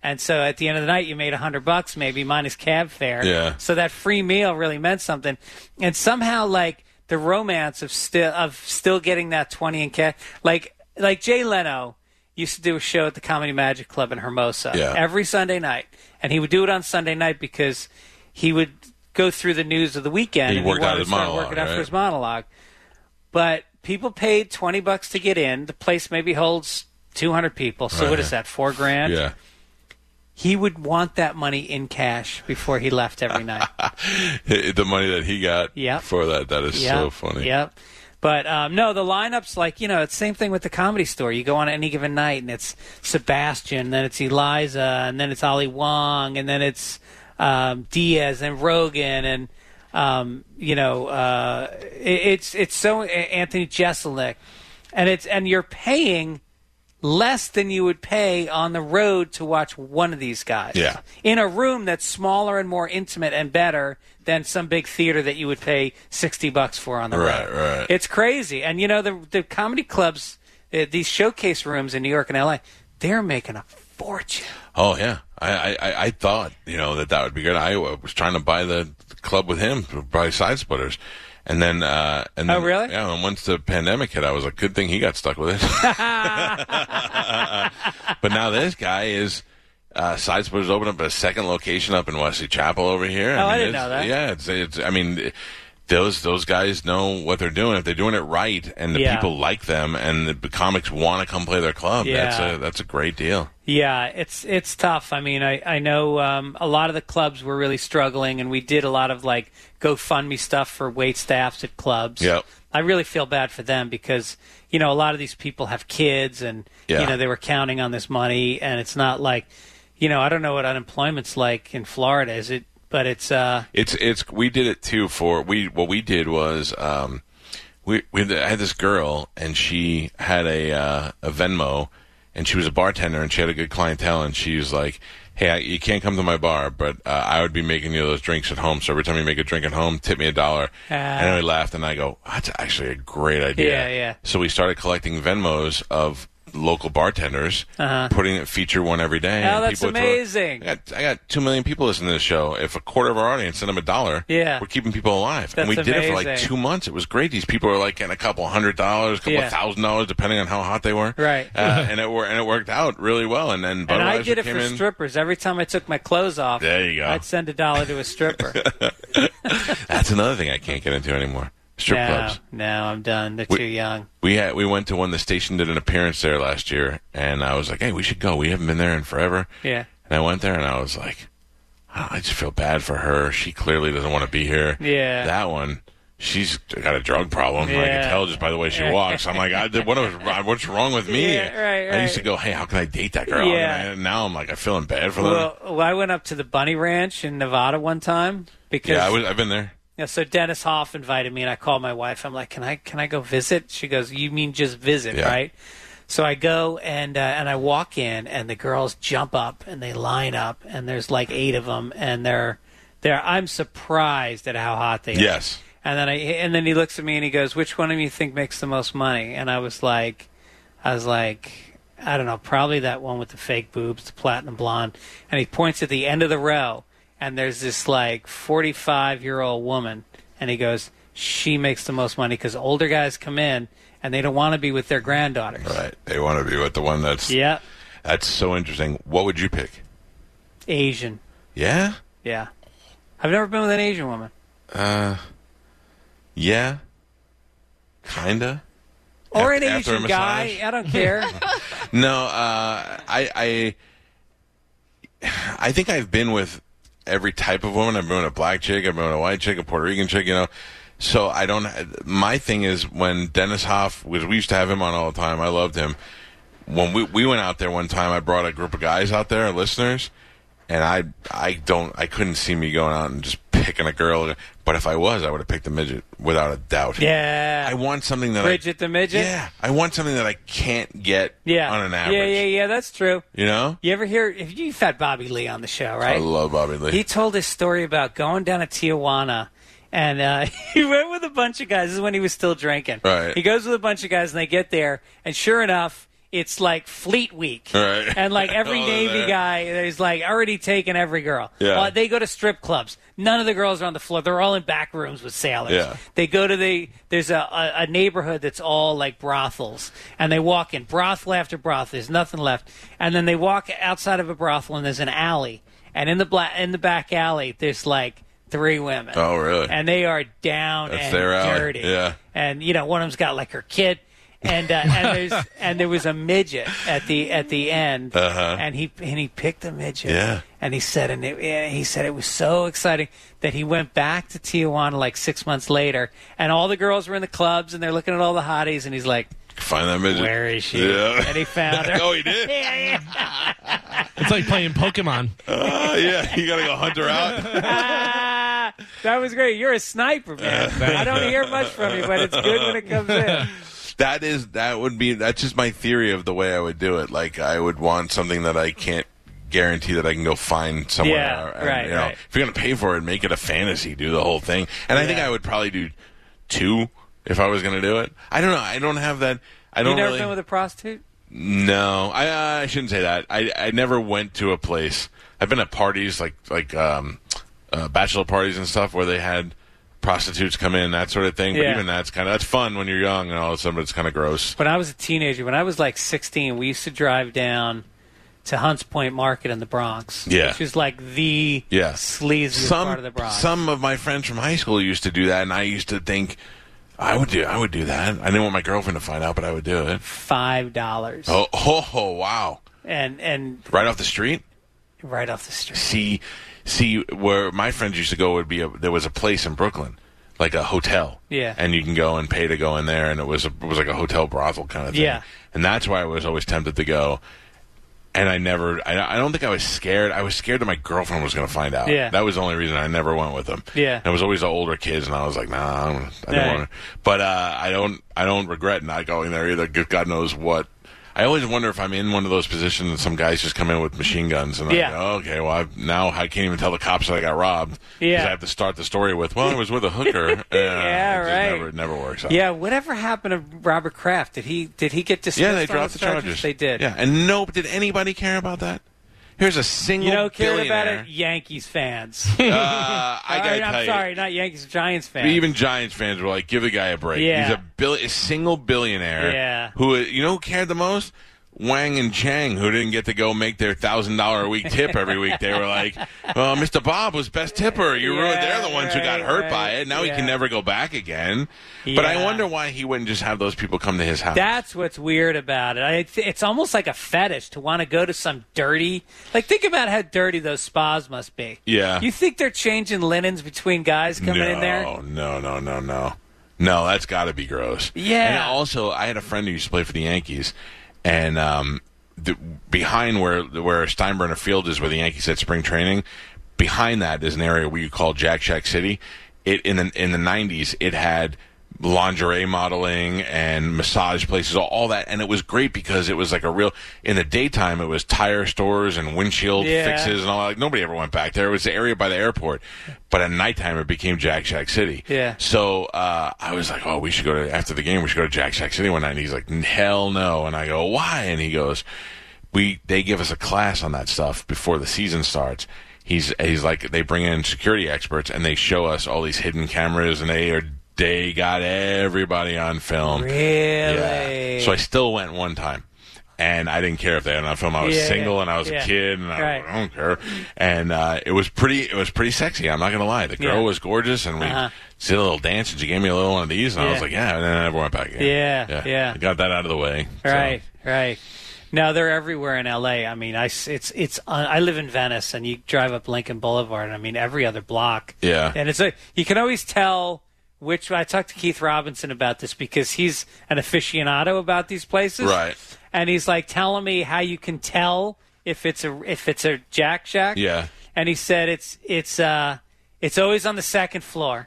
And so at the end of the night, you made a hundred bucks, maybe minus cab fare. Yeah. So that free meal really meant something. And somehow, like the romance of still of still getting that twenty in cash, like like Jay Leno used to do a show at the Comedy Magic Club in Hermosa Yeah. every Sunday night, and he would do it on Sunday night because he would go through the news of the weekend. He and worked he out wanted his to start monologue, working out right? for his monologue. But people paid twenty bucks to get in. The place maybe holds two hundred people. So Right. what is that? Four grand. Yeah. He would want that money in cash before he left every night. The money that he got Yep. for that, that is Yep. so funny. Yep. But um, no, the lineup's like, you know, it's the same thing with the Comedy Store. You go on any given night, and it's Sebastian, then it's Eliza, and then it's Ali Wong, and then it's um, Diaz and Rogan, and um, you know, uh, it, it's it's so Anthony Jeselnik, and it's and you're paying less than you would pay on the road to watch one of these guys. Yeah. In a room that's smaller and more intimate and better than some big theater that you would pay sixty bucks for on the Right, road. right. It's crazy. And you know, the the comedy clubs, uh, these showcase rooms in New York and L A, they're making a fortune. Oh yeah, I, I I thought you know that that would be good. I was trying to buy the club with him, buy Side Splitters, and then uh, and then, Oh, really? Yeah. And once the pandemic hit, I was like, good thing he got stuck with it. But now this guy is. Uh, Side Splitters opened up a second location up in Wesley Chapel over here. Oh, I didn't it's- know that. Yeah, it's, it's. I mean, those those guys know what they're doing. If they're doing it right, and the Yeah. people like them, and the comics want to come play their club, that's Yeah. a that's a great deal. Yeah, it's it's tough. I mean, I I know um, a lot of the clubs were really struggling, and we did a lot of like GoFundMe stuff for wait staffs at clubs. Yep. I really feel bad for them because you know a lot of these people have kids, and Yeah. you know they were counting on this money, and it's not like, you know, I don't know what unemployment's like in Florida. Is it? But it's uh, It's it's we did it too for we what we did was um we we I had this girl and she had a uh, a Venmo and she was a bartender and she had a good clientele and she was like, hey, I, you can't come to my bar, but uh, I would be making you those drinks at home. So every time you make a drink at home, tip me a dollar. Ah. And then we laughed and I go, that's actually a great idea. Yeah, yeah. So we started collecting Venmos of local bartenders, Uh-huh. putting it feature one every day. Oh, and that's people would throw- amazing. I got, I got two million people listening to this show. If a quarter of our audience send them a dollar, Yeah. we're keeping people alive. and we That's did it for like amazing. two months. It was great. These people were like getting a couple hundred dollars, a couple Yeah. of thousand dollars, depending on how hot they were. Right. Uh, and it wor- and it worked out really well. And then Budweiser and I did it came for in. strippers. Every time I took my clothes off, There you go. I'd send a dollar to a stripper. That's another thing I can't get into anymore. Strip no, clubs. no, I'm done. They're We- too young. We had we went to when the station did an appearance there last year, and I was like, hey, we should go. We haven't been there in forever. Yeah. And I went there, and I was like, oh, I just feel bad for her. She clearly doesn't want to be here. Yeah. That one, she's got a drug problem. I Yeah. can tell just by the way she walks. I'm like, I, what was, what's wrong with me? Yeah, right, I used to right. go, hey, how can I date that girl? Yeah. And I, now I'm like, I'm feeling bad for them. Well, well, I went up to the Bunny Ranch in Nevada one time because yeah, I was, I've been there. yeah, so Dennis Hoff invited me, and I called my wife. I'm like, "Can I can I go visit?" She goes, "You mean just visit, Yeah. right?" So I go and uh, and I walk in, and the girls jump up and they line up, and there's like eight of them, and they're they're. I'm surprised at how hot they are. Yes. And then I and then he looks at me and he goes, "Which one of you think makes the most money?" And I was like, I was like, I don't know, probably that one with the fake boobs, the platinum blonde. And he points at the end of the row, and there's this like forty-five year old woman, and he goes, "She makes the most money because older guys come in and they don't want to be with their granddaughters." Right. They want to be with the one that's. Yeah, That's so interesting. What would you pick? Asian. Yeah? Yeah, I've never been with an Asian woman. Uh, yeah. Kinda. Or After- an after a Asian guy. massage? I don't care. No, uh, I, I, I think I've been with every type of woman. I've been with a black chick. I've been with a white chick, a Puerto Rican chick. You know, so I don't. My thing is when Dennis Hoff was. We used to have him on all the time. I loved him. When we we went out there one time, I brought a group of guys out there, listeners, and I I don't I couldn't see me going out and just picking a girl. But if I was, I would have picked a midget without a doubt. Yeah. I want something that Bridget I, the midget? Yeah, I want something that I can't get Yeah. on an average. Yeah, yeah, yeah, that's true. You know? You ever hear, if you've had Bobby Lee on the show, I right? love Bobby Lee. He told his story about going down to Tijuana, and uh, he went with a bunch of guys. This is when he was still drinking. Right. He goes with a bunch of guys, and they get there, and sure enough, it's like Fleet Week. Right. And like every Oh, Navy there. guy is like already taken every girl. Yeah. Well, they go to strip clubs. None of the girls are on the floor. They're all in back rooms with sailors. Yeah. They go to the, there's a, a, a neighborhood that's all like brothels. And they walk in, brothel after brothel. There's nothing left. And then they walk outside of a brothel and there's an alley. And in the black, in the back alley, there's like three women. Oh, really? And they are down That's and their alley. dirty. Yeah. And, you know, one of them's got like her kid. And uh, and there's and there was a midget at the at the end, Uh-huh. and he and he picked a midget. Yeah. And he said and it, and he said it was so exciting that he went back to Tijuana like six months later, and all the girls were in the clubs and they're looking at all the hotties, and he's like, Find that midget. "Where is she?" Yeah. And he found her. Oh, he did? yeah, yeah. It's like playing Pokemon. Uh, yeah, you got to go hunt her out. Ah, that was great. You're a sniper, man. I don't hear much from you, but it's good when it comes in. That is, that would be, that's just my theory of the way I would do it. Like, I would want something that I can't guarantee that I can go find somewhere. Yeah, and, right, you know, right. If you're going to pay for it, make it a fantasy, do the whole thing. And I think Yeah. I would probably do two if I was going to do it. I don't know. I don't have that. I You don't never really. been with a prostitute? No, I, uh, I shouldn't say that. I, I never went to a place. I've been at parties like like um, uh, bachelor parties and stuff where they had prostitutes come in, that sort of thing. But Yeah. even that's kind of that's fun when you're young, and all of a sudden it's kind of gross. When I was a teenager, when I was like sixteen, we used to drive down to Hunts Point Market in the Bronx. Yeah. Which is like the Yeah. sleaziest Some part of the Bronx. some of my friends from high school used to do that, and I used to think I would do I would do that. I didn't want my girlfriend to find out, but I would do it. Five dollars. Oh, oh, oh wow! And and Right off the street. right off the street. See, see, where my friends used to go would be a, there was a place in Brooklyn, like a hotel. Yeah. And you can go and pay to go in there, and it was a, it was like a hotel brothel kind of thing. Yeah. And that's why I was always tempted to go. And I never, I, I don't think I was scared. I was scared that my girlfriend was going to find out. Yeah. That was the only reason I never went with them. Yeah. And it was always the older kids, and I was like, nah, I don't, I don't Right. want to. But uh, I don't, I don't regret not going there either. God knows what. I always wonder if I'm in one of those positions and some guys just come in with machine guns, and Yeah. I go, oh, okay, well, I've, now I can't even tell the cops that I got robbed. 'Cause Yeah. I have to start the story with, well, I was with a hooker. Yeah, it just right. Never, it never works out. Yeah, whatever happened to Robert Kraft? Did he did he get dismissed? Yeah, they on dropped those the charges. They did. Yeah, and no, did anybody care about that? Here's a single You know, who cared about billionaire. it? Yankees fans. Uh, I Or, gotta I'm tell you, sorry, not Yankees, Giants fans. even Giants fans were like, "Give the guy a break." Yeah. He's a, bill- a single billionaire. Yeah. Who you know who cared the most? Wang and Chang, who didn't get to go make their thousand dollar a week tip every week. They were like, "Well, Mister Bob was best tipper. You ruined." Yeah, They're the ones who got right, hurt by right. it. Now Yeah. he can never go back again. But I Yeah. wonder why he wouldn't just have those people come to his house. That's what's weird about it. I, it's- it's almost like a fetish to want to go to some dirty. Like, think about how dirty those spas must be. Yeah. You think they're changing linens between guys coming no, in there? No, no, no, no. No, that's got to be gross. Yeah. And also, I had a friend who used to play for the Yankees, and um, the, behind where where Steinbrenner Field is, where the Yankees had spring training, behind that is an area we call Jack Shack City. It in the in the nineties, it had lingerie modeling and massage places, all, all that, and it was great because it was like a real. In the daytime, it was tire stores and windshield Yeah. fixes and all that. Like, nobody ever went back there. It was the area by the airport, but at nighttime, it became Jack Shack City. Yeah. So uh, I was like, oh, we should go to after the game. We should go to Jack Shack City one night. And he's like, hell no. And I go, why? And he goes, we they give us a class on that stuff before the season starts. He's he's like they bring in security experts and they show us all these hidden cameras and they are they got everybody on film. Really? Yeah. So I still went one time. And I didn't care if they had it on film. I was Yeah, single yeah, and I was yeah. a kid and I, Right. I don't care. And uh, it was pretty. It was pretty sexy. I'm not gonna lie. The girl Yeah. was gorgeous, and we Uh-huh. did a little dance, and she gave me a little one of these, and I was Yeah. like, yeah. And then I never went back again. Yeah, yeah. I got that out of the way. so. Right, right. No, they're everywhere in L A. I mean, I, s- it's, it's, uh, I live in Venice, and you drive up Lincoln Boulevard, and I mean, every other block. Yeah. And it's like, you can always tell which, I talked to Keith Robinson about this because he's an aficionado about these places. Right. And he's like telling me how you can tell if it's a, if it's a Jack Shack. Yeah. And he said it's, it's, uh, it's always on the second floor.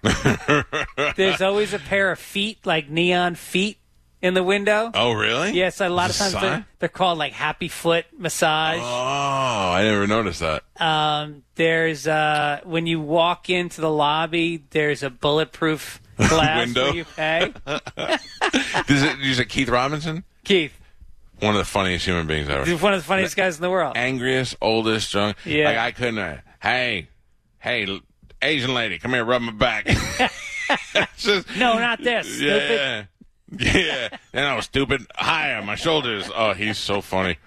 There's always a pair of feet, like neon feet, in the window. Oh, really? Yes, a lot of Is this times a they're, sign? they're called like Happy Foot Massage. Oh, I never noticed that. Um, there's uh, when you walk into the lobby, there's a bulletproof glass Window? where you pay. Does it use it Keith Robinson? Keith, One of the funniest human beings ever. He's one of the funniest guys in the world. Angriest, oldest, drunk. Yeah. Like I couldn't. Uh, hey, hey, Asian lady, come here, rub my back. It's just, No, not this. yeah, Stupid. yeah. And I was stupid. Hi on my shoulders. Oh, he's so funny.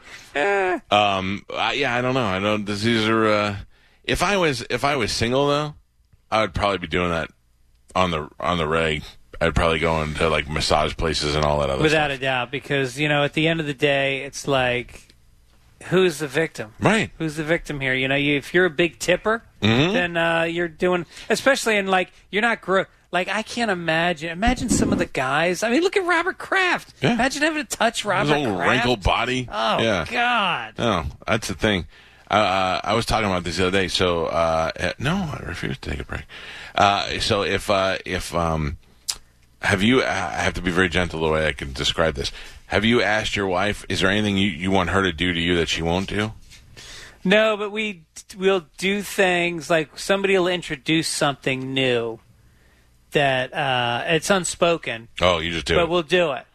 um, I, yeah, I don't know. I don't. These are. Uh, if I was, if I was single though, I would probably be doing that on the on the reg. I'd probably go into like massage places and all that other Without stuff. a doubt, because, you know, at the end of the day, it's like, who's the victim? Right. Who's the victim here? You know, you, if you're a big tipper, Mm-hmm. then uh, you're doing, especially in like, you're not gro- like I can't imagine. Imagine some of the guys. I mean, look at Robert Kraft. Yeah. Imagine having to touch Robert His old Kraft. wrinkled body. Oh yeah. God. No, that's the thing. Uh, I was talking about this the other day. So uh, no, I refuse to take a break. Uh, so if uh, if um, have you? I have to be very gentle the way I can describe this. Have you asked your wife? Is there anything you, you want her to do to you that she won't do? No, but we we'll do things like somebody will introduce something new that uh, it's unspoken, Oh, you just do but it. we'll do it.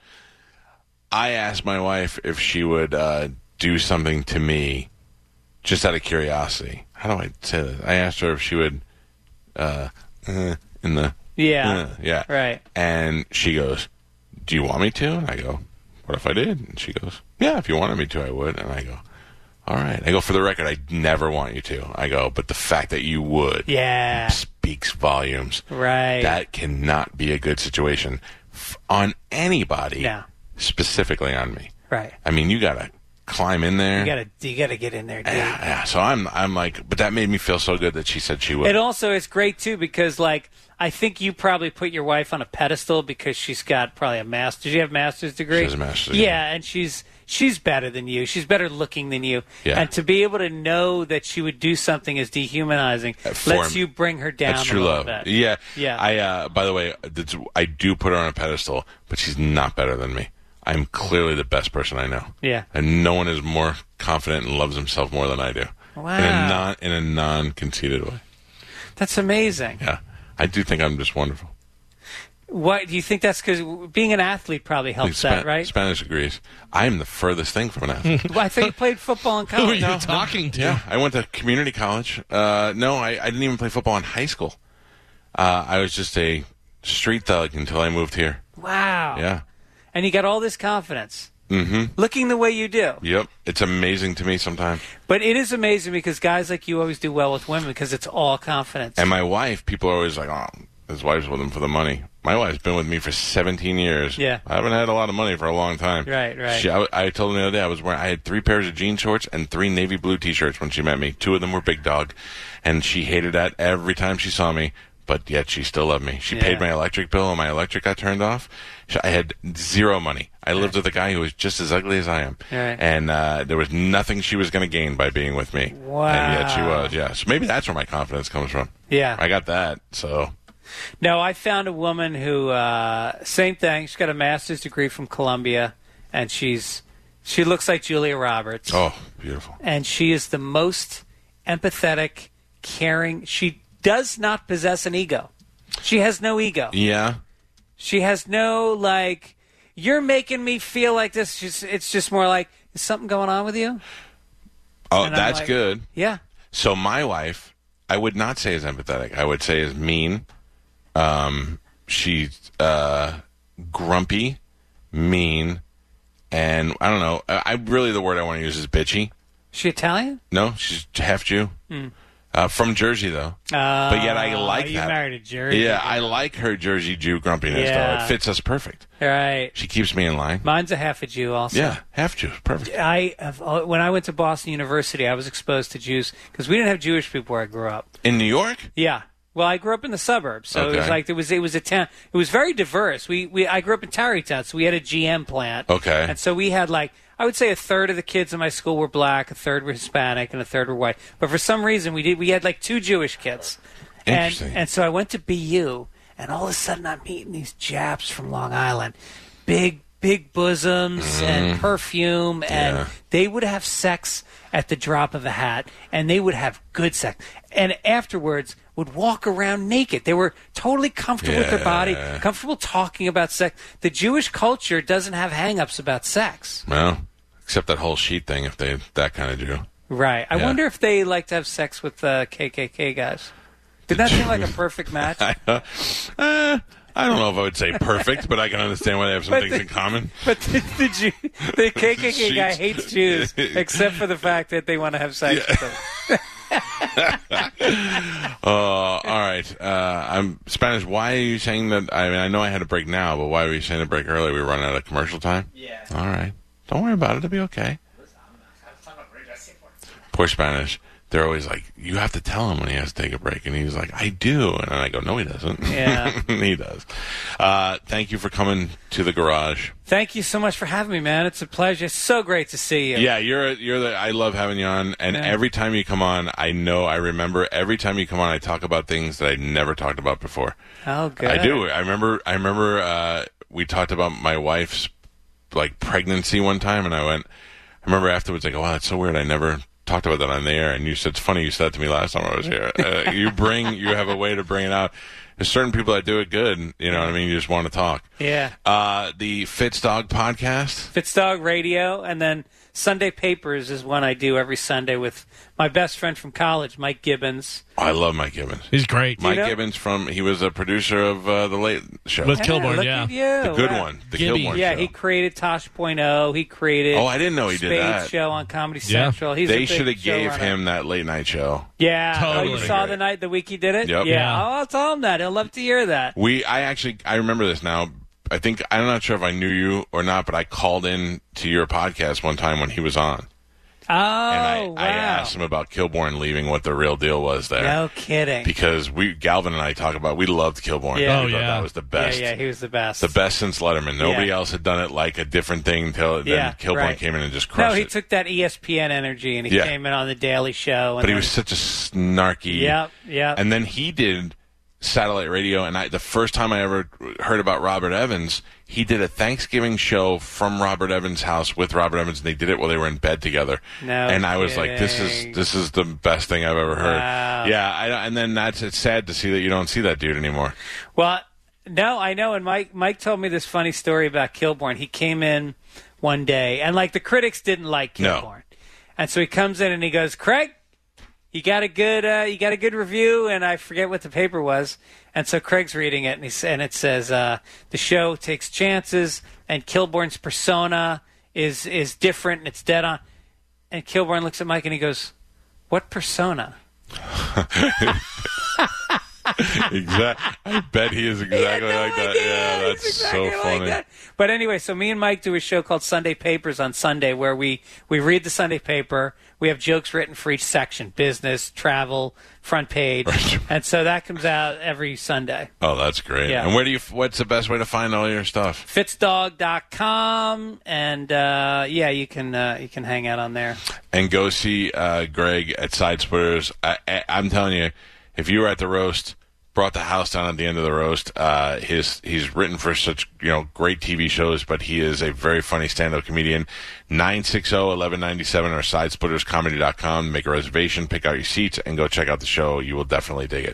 I asked my wife if she would uh, do something to me, just out of curiosity. How do I say this? I asked her if she would, uh, uh in the Yeah. uh, yeah, Right. And she goes, "Do you want me to?" And I go, "What if I did?" And she goes, "Yeah, if you wanted me to, I would." And I go, "All right." I go, "For the record, I never want you to." I go, "But the fact that you would Yeah. speaks volumes." Right. That cannot be a good situation f- on anybody, No. specifically on me. Right. I mean, you gotta climb in there. You gotta you gotta get in there, dude. yeah, yeah. So I'm, I'm like, but that made me feel so good that she said she would. It also is great too because like I think you probably put your wife on a pedestal because she's got probably a master. Does she have a master's degree? She has a master's degree. Yeah, and she's she's better than you. She's better looking than you. Yeah. And to be able to know that she would do something as dehumanizing for lets me. you bring her down. That's a true little love. bit. Yeah, Yeah. I, uh, by the way, that's, I do put her on a pedestal, but she's not better than me. I'm clearly the best person I know. Yeah. And no one is more confident and loves himself more than I do. Wow. In a non, in a non-conceited way. That's amazing. Yeah. I do think I'm just wonderful. What do you think? That's because being an athlete probably helps Spa- that, right? Spanish agrees. I'm the furthest thing from an athlete. Well, I thought you played football in Who are college. you talking to? Yeah, I went to community college. Uh, no, I, I didn't even play football in high school. Uh, I was just a street thug until I moved here. Wow. Yeah. And you got all this confidence. Mm-hmm. Looking the way you do. Yep. It's amazing to me sometimes. But it is amazing because guys like you always do well with women because it's all confidence. And my wife, people are always like, oh, his wife's with him for the money. My wife's been with me for seventeen years. Yeah. I haven't had a lot of money for a long time. Right, right. She, I, I told her the other day I was wearing, I had three pairs of jean shorts and three navy blue t-shirts when she met me. Two of them were Big Dog. And she hated that every time she saw me. But yet she still loved me. She Yeah. paid my electric bill and my electric got turned off. She, I had zero money. I lived with a guy who was just as ugly as I am. Right. And uh, there was nothing she was going to gain by being with me. Wow. And yet she was, yeah. So maybe that's where my confidence comes from. Yeah. I got that, so. No, I found a woman who, uh, same thing. She's got a master's degree from Columbia, and she's she looks like Julia Roberts. Oh, beautiful. And she is the most empathetic, caring. She does not possess an ego. She has no ego. Yeah. She has no, like, you're making me feel like this. She's, it's just more like, is something going on with you? Oh, And I'm that's like- good. Yeah. So my wife, I would not say is empathetic. I would say is mean. Um, she's uh, grumpy, mean, and I don't know. I, I really the word I want to use is bitchy. She Italian? No, she's half Jew. Hmm. Uh, from Jersey though. Uh, But yet I like you that. married a Jersey. Yeah, I like her Jersey Jew grumpiness Yeah. though. It fits us perfect. Right. She keeps me in line. Mine's a half a Jew also. Yeah, half Jew, perfect. I have, uh, when I went to Boston University, I was exposed to Jews because we didn't have Jewish people where I grew up. In New York? Yeah. Well, I grew up in the suburbs, so it was Okay. like there was it was a town. It was very diverse. We we I grew up in Tarrytown, so we had a G M plant. Okay. And so we had like I would say a third of the kids in my school were black, a third were Hispanic, and a third were white. But for some reason, we did we had like two Jewish kids. And Interesting. and so I went to B U, and all of a sudden I'm meeting these Japs from Long Island, big big bosoms and perfume, and Yeah. they would have sex at the drop of a hat, and they would have good sex. And afterwards, would walk around naked. They were totally comfortable with their body, Yeah. comfortable talking about sex. The Jewish culture doesn't have hang-ups about sex. Well, Except that whole sheet thing, if they that kind of Jew. Right. I Yeah. wonder if they like to have sex with uh, K K K guys. Did that seem like a perfect match? I, uh, uh, I don't know if I would say perfect, but I can understand why they have some But things the- in common. But the, the, Jew, the K K K guy Sheets. hates Jews, except for the fact that they want to have sex with them. Uh, all right. Uh, I'm Spanish. Why are you saying that? I mean, I know I had a break now, but why were you saying to break early? We were running out of commercial time? Yeah. All right. Don't worry about it. It'll be okay. Poor Spanish. They're always like, you have to tell him when he has to take a break. And he's like, I do. And I go, no, he doesn't. Yeah. He does. Uh, thank you for coming to the garage. Thank you so much for having me, man. It's a pleasure. So great to see you. Yeah, you're you're the. I love having you on, and Yeah. every time you come on, I know I remember. Every time you come on, I talk about things that I never talked about before. Oh, good. I do. I remember. I remember. Uh, we talked about my wife's like pregnancy one time, and I went. I remember afterwards, I go, "Wow, that's so weird. I never talked about that on the air." And you said, "It's funny you said that to me last time I was here." Uh, you bring. You have a way to bring it out. There's certain people that do it good. You know what I mean? You just want to talk. Yeah. Uh, the Fitz Dog podcast. Fitzdog Radio, and then Sunday Papers is one I do every Sunday with my best friend from college, Mike Gibbons. I love Mike Gibbons. He's great. Mike know? Gibbons from he was a producer of uh, the Late Show, With Yeah, Kilborn, look yeah. at you. the good Wow. one, the Gibby. Kilborn Yeah, Show. he created Tosh point oh. He created. Oh, I didn't know he did Spade that. Show on Comedy Yeah. Central. He's a They big should have gave showrunner. him that late night show. Yeah. Oh, Totally. you saw the night the week he did it. Yep. Yeah. Yeah. Oh, I'll tell him that. He'll love to hear that. We, I actually, I remember this now. I think I'm not sure if I knew you or not, but I called in to your podcast one time when he was on, Oh, and I, wow. I asked him about Kilborn leaving, what the real deal was there, No kidding. because we Galvin and I talk about we loved Kilborn. Yeah. We Oh, thought yeah. that was the best. Yeah, yeah, he was the best. The best since Letterman. Nobody Yeah. else had done it like a different thing until then Yeah, Kilborn right. came in and just No, crushed he it. took that E S P N energy and he Yeah. came in on the Daily Show. And but he then- was such a snarky. Yep, yep. And then he did satellite radio, and I, the first time I ever heard about Robert Evans, he did a Thanksgiving show from Robert Evans' house with Robert Evans, and they did it while they were in bed together. No and I was like, "This kidding. is this is the best thing I've ever heard." Wow. Yeah, I, and then that's it's sad to see that you don't see that dude anymore. Well, no, I know. And Mike, Mike told me this funny story about Kilborn. He came in one day, and like the critics didn't like No. Kilborn, and so he comes in and he goes, "Craig, you got a good, uh, you got a good review," and I forget what the paper was. And so Craig's reading it, and, he, and it says uh, the show takes chances, and Kilborn's persona is is different, and it's dead on. And Kilborn looks at Mike and he goes, "What persona?" Exactly. I bet he is exactly He had no like that. idea. Yeah, He's that's exactly so like funny. that. But anyway, so me and Mike do a show called Sunday Papers on Sunday, where we we read the Sunday paper. We have jokes written for each section: business, travel, front page, and so that comes out every Sunday. Oh, that's great. Yeah. And where do you? What's the best way to find all your stuff? Fitzdog dot com, and uh, yeah, you can uh, you can hang out on there. And go see uh, Greg at Side Splitters. I, I, I'm telling you, if you were at the roast, brought the house down at the end of the roast, uh, his he's written for such you know great T V shows, but he is a very funny stand-up comedian. nine six zero, eleven ninety-seven or side splitters comedy dot com. Make a reservation, pick out your seats, and go check out the show. You will definitely dig it.